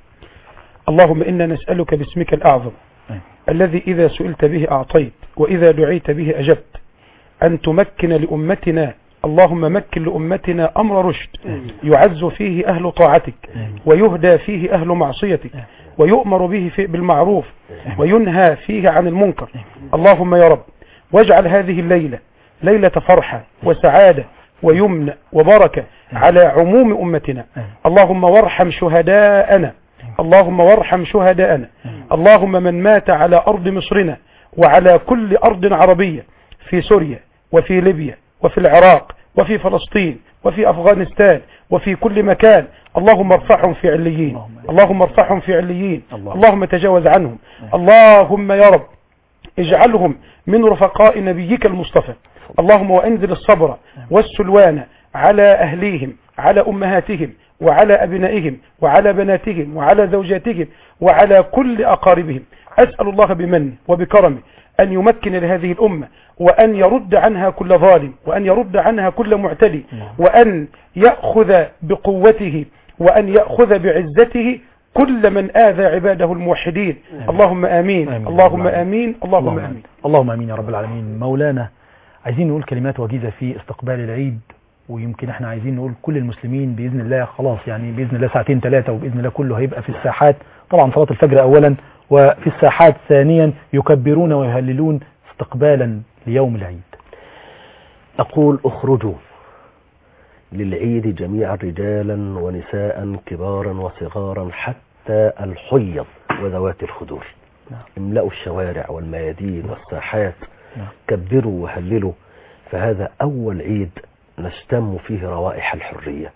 اللهم إنا نسألك باسمك الأعظم الذي إذا سئلت به أعطيت وإذا دعيت به أجبت أن تمكن لأمتنا، اللهم مكن لأمتنا أمر رشد يعز فيه أهل طاعتك ويهدى فيه أهل معصيتك ويؤمر به بالمعروف وينهى فيه عن المنكر. اللهم يا رب واجعل هذه الليلة ليلة فرحة وسعادة ويمن وبركة على عموم أمتنا. اللهم وارحم شهداءنا، اللهم وارحم شهداءنا، اللهم من مات على أرض مصرنا وعلى كل أرض عربية في سوريا وفي ليبيا وفي العراق وفي فلسطين وفي أفغانستان وفي كل مكان، اللهم ارفعهم في عليين، اللهم ارفعهم في عليين، اللهم تجاوز عنهم. اللهم يا رب اجعلهم من رفقاء نبيك المصطفى. اللهم وانزل الصبر والسلوان على أهليهم، على أمهاتهم وعلى أبنائهم وعلى بناتهم وعلى زوجاتهم وعلى كل أقاربهم. أسأل الله بمن وبكرمه أن يمكن لهذه الأمة وأن يرد عنها كل ظالم وأن يرد عنها كل معتدي وأن يأخذ بقوته وأن يأخذ بعزته كل من آذى عباده الموحدين. اللهم آمين. اللهم آمين. اللهم آمين. اللهم آمين يا رب العالمين. مولانا عايزين نقول كلمات وجيزة في استقبال العيد، ويمكن احنا عايزين نقول كل المسلمين بإذن الله خلاص يعني بإذن الله ساعتين ثلاثة وبإذن الله كله هيبقى في الساحات، طبعا صلاة الفجر أولا وفي الساحات ثانيا يكبرون ويهللون استقبالا ليوم العيد. أقول اخرجوا للعيد جميعا رجالا ونساء كبارا وصغارا حتى الحيض وذوات الخدور. املأوا الشوارع والميادين والساحات، كبروا وهللوا، فهذا أول عيد نشتم فيه روائح الحرية.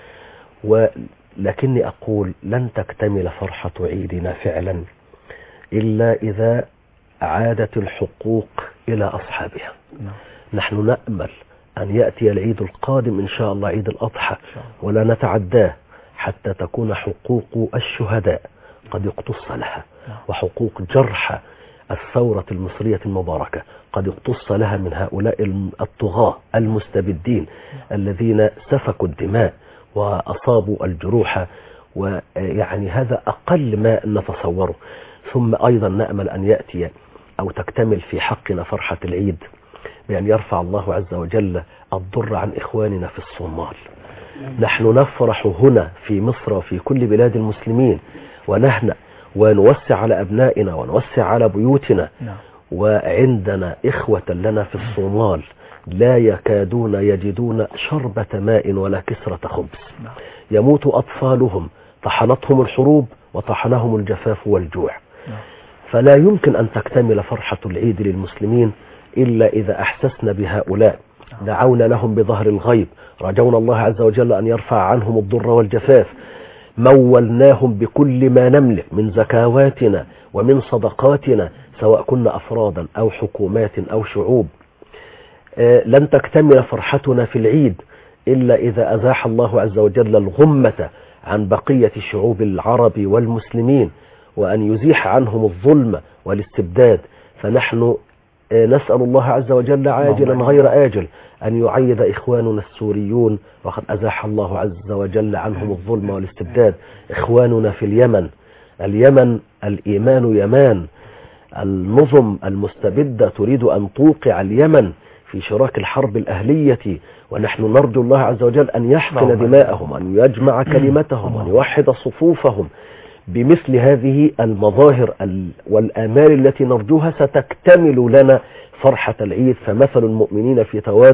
ولكني أقول لن تكتمل فرحة عيدنا فعلا إلا إذا عادت الحقوق إلى أصحابها. نحن نأمل أن يأتي العيد القادم إن شاء الله، عيد الأضحى، ولا نتعداه حتى تكون حقوق الشهداء قد اقتص لها، وحقوق جرحى الثورة المصرية المباركة قد اقتص لها من هؤلاء الطغاة المستبدين الذين سفكوا الدماء وأصابوا الجروح، ويعني هذا أقل ما نتصوره. ثم أيضا نأمل أن يأتي أو تكتمل في حقنا فرحة العيد بأن يرفع الله عز وجل الضر عن إخواننا في الصومال. نحن نفرح هنا في مصر وفي كل بلاد المسلمين ونهنأ ونوسع على أبنائنا ونوسع على بيوتنا، وعندنا إخوة لنا في الصومال لا يكادون يجدون شربة ماء ولا كسرة خبز، يموت أطفالهم، طحنتهم الحروب وطحنهم الجفاف والجوع. فلا يمكن أن تكتمل فرحة العيد للمسلمين إلا إذا أحسسنا بهؤلاء، دعونا لهم بظهر الغيب، رجونا الله عز وجل أن يرفع عنهم الضر والجفاف، مولناهم بكل ما نملك من زكواتنا ومن صدقاتنا سواء كنا أفرادا أو حكومات أو شعوب. لن تكتمل فرحتنا في العيد إلا إذا أزاح الله عز وجل الغمة عن بقية شعوب العرب والمسلمين، وأن يزيح عنهم الظلم والاستبداد. فنحن نسأل الله عز وجل عاجلا غير آجل أن يعيد إخواننا السوريون، وقد أزاح الله عز وجل عنهم الظلم والاستبداد. إخواننا في اليمن الإيمان يمان، النظم المستبدة تريد أن توقع اليمن في شراك الحرب الأهلية، ونحن نرجو الله عز وجل أن يحقن دماءهم، أن يجمع كلمتهم، أن يوحد صفوفهم. بمثل هذه المظاهر والآمال التي نرجوها ستكتمل لنا فرحة العيد. فمثل المؤمنين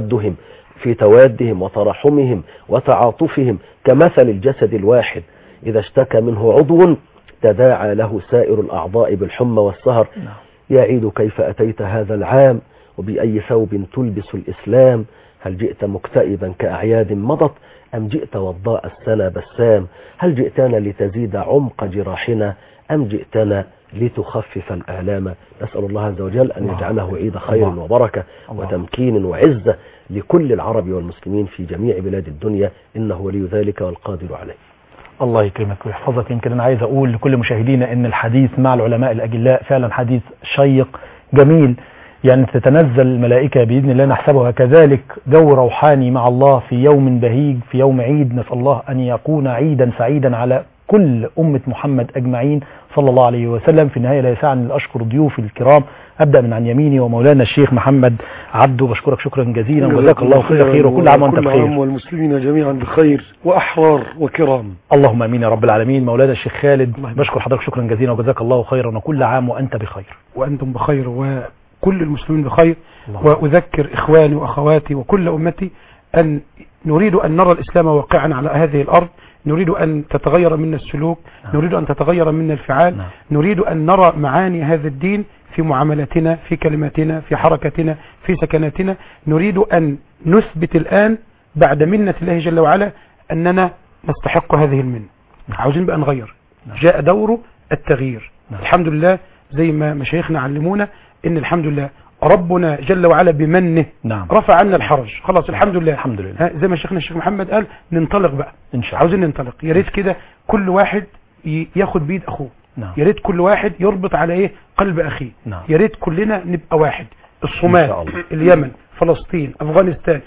في توادهم وتراحمهم وتعاطفهم كمثل الجسد الواحد، إذا اشتكى منه عضو تداعى له سائر الأعضاء بالحمى والسهر. يا عيد كيف أتيت هذا العام، وبأي ثوب تلبس الإسلام؟ هل جئت مكتئبا كأعياد مضت، أم جئت وضاء السنة بسام؟ هل جئتنا لتزيد عمق جراحنا، أم جئتنا لتخفف الآلام؟ نسأل الله عز وجل أن يجعله عيد خير وبركة وتمكين وعزة لكل العرب والمسلمين في جميع بلاد الدنيا، إنه ولي ذلك والقادر عليه. الله يكرمك ويحفظك. يمكن أنا عايز أقول لكل مشاهدينا إن الحديث مع العلماء الأجلاء فعلا حديث شيق جميل، يعني تتنزل الملائكة بإذن الله نحسبها كذلك، جو روحاني مع الله في يوم بهيج، في يوم عيد. نسأل الله أن يكون عيدا سعيدا على كل أمة محمد أجمعين صلى الله عليه وسلم. في النهاية لا يسعني أن أشكر ضيوفي الكرام، أبدأ من عن يميني ومولانا الشيخ محمد عبده، بشكرك شكرا جزيلا وجزاك الله خير، وكل عام وأنت بخير، والمسلمين جميعا بخير وأحرار وكرام، اللهم امين يا رب العالمين. مولانا الشيخ خالد بشكر حضرتك شكرا جزيلا وجزاك الله خيرا، وكل عام وأنت بخير. وأنتم بخير وكل المسلمين بخير. وأذكر إخواني وأخواتي وكل أمتي أن نريد أن نرى الإسلام واقعا على هذه الأرض، نريد أن تتغير منا السلوك، نريد أن تتغير منا الفعال، نريد أن نرى معاني هذا الدين في معاملاتنا، في كلماتنا، في حركتنا، في سكناتنا. نريد أن نثبت الآن بعد منة الله جل وعلا أننا نستحق هذه المنة. عاوزين بقى نغير، جاء دور التغيير. الحمد لله زي ما مشايخنا علمونا إن الحمد لله ربنا جل وعلا بمنه رفع عنا الحرج، خلاص الحمد لله. الحمد لله زي ما شيخنا الشيخ محمد قال، ننطلق بقى إن شاء الله. عاوزين ننطلق، يا ريت كده كل واحد ياخد بيد أخوه، يا ريت كل واحد يربط على إيه قلب أخيه، يا ريت كلنا نبقى واحد. الصومال، اليمن، فلسطين، أفغانستان،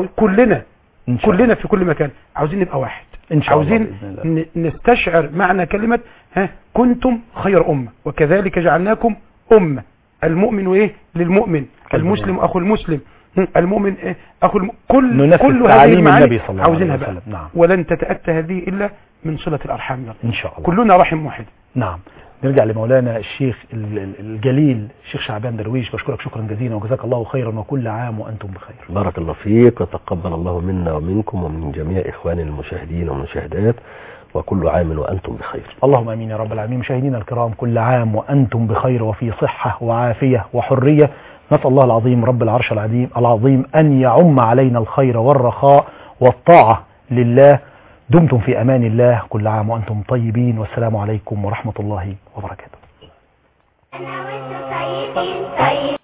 كلنا في كل مكان عاوزين نبقى واحد. عاوزين نستشعر معنى كلمة كنتم خير أمة وكذلك جعلناكم أمة. المؤمن للمؤمن، المسلم أخو المسلم، المؤمن أخو كل هذه المعاني عاوزينها بقى. ولن تتأتى هذه إلا من صلة الأرحام إن شاء الله، كلنا رحم واحد. نعم. نرجع لمولانا الشيخ الجليل الشيخ شعبان درويش، بشكرك شكرا جزيلا وجزاك الله خيرا، وكل عام وأنتم بخير. بارك الله فيك، وتقبل الله منا ومنكم ومن جميع إخواننا المشاهدين والمشاهدات، وكل عام وأنتم بخير. اللهم امين يا رب العالمين. مشاهدينا الكرام، كل عام وأنتم بخير وفي صحة وعافية وحرية. نسأل الله العظيم رب العرش العظيم أن يعم علينا الخير والرخاء والطاعة لله. دمتم في أمان الله، كل عام وأنتم طيبين، والسلام عليكم ورحمة الله وبركاته.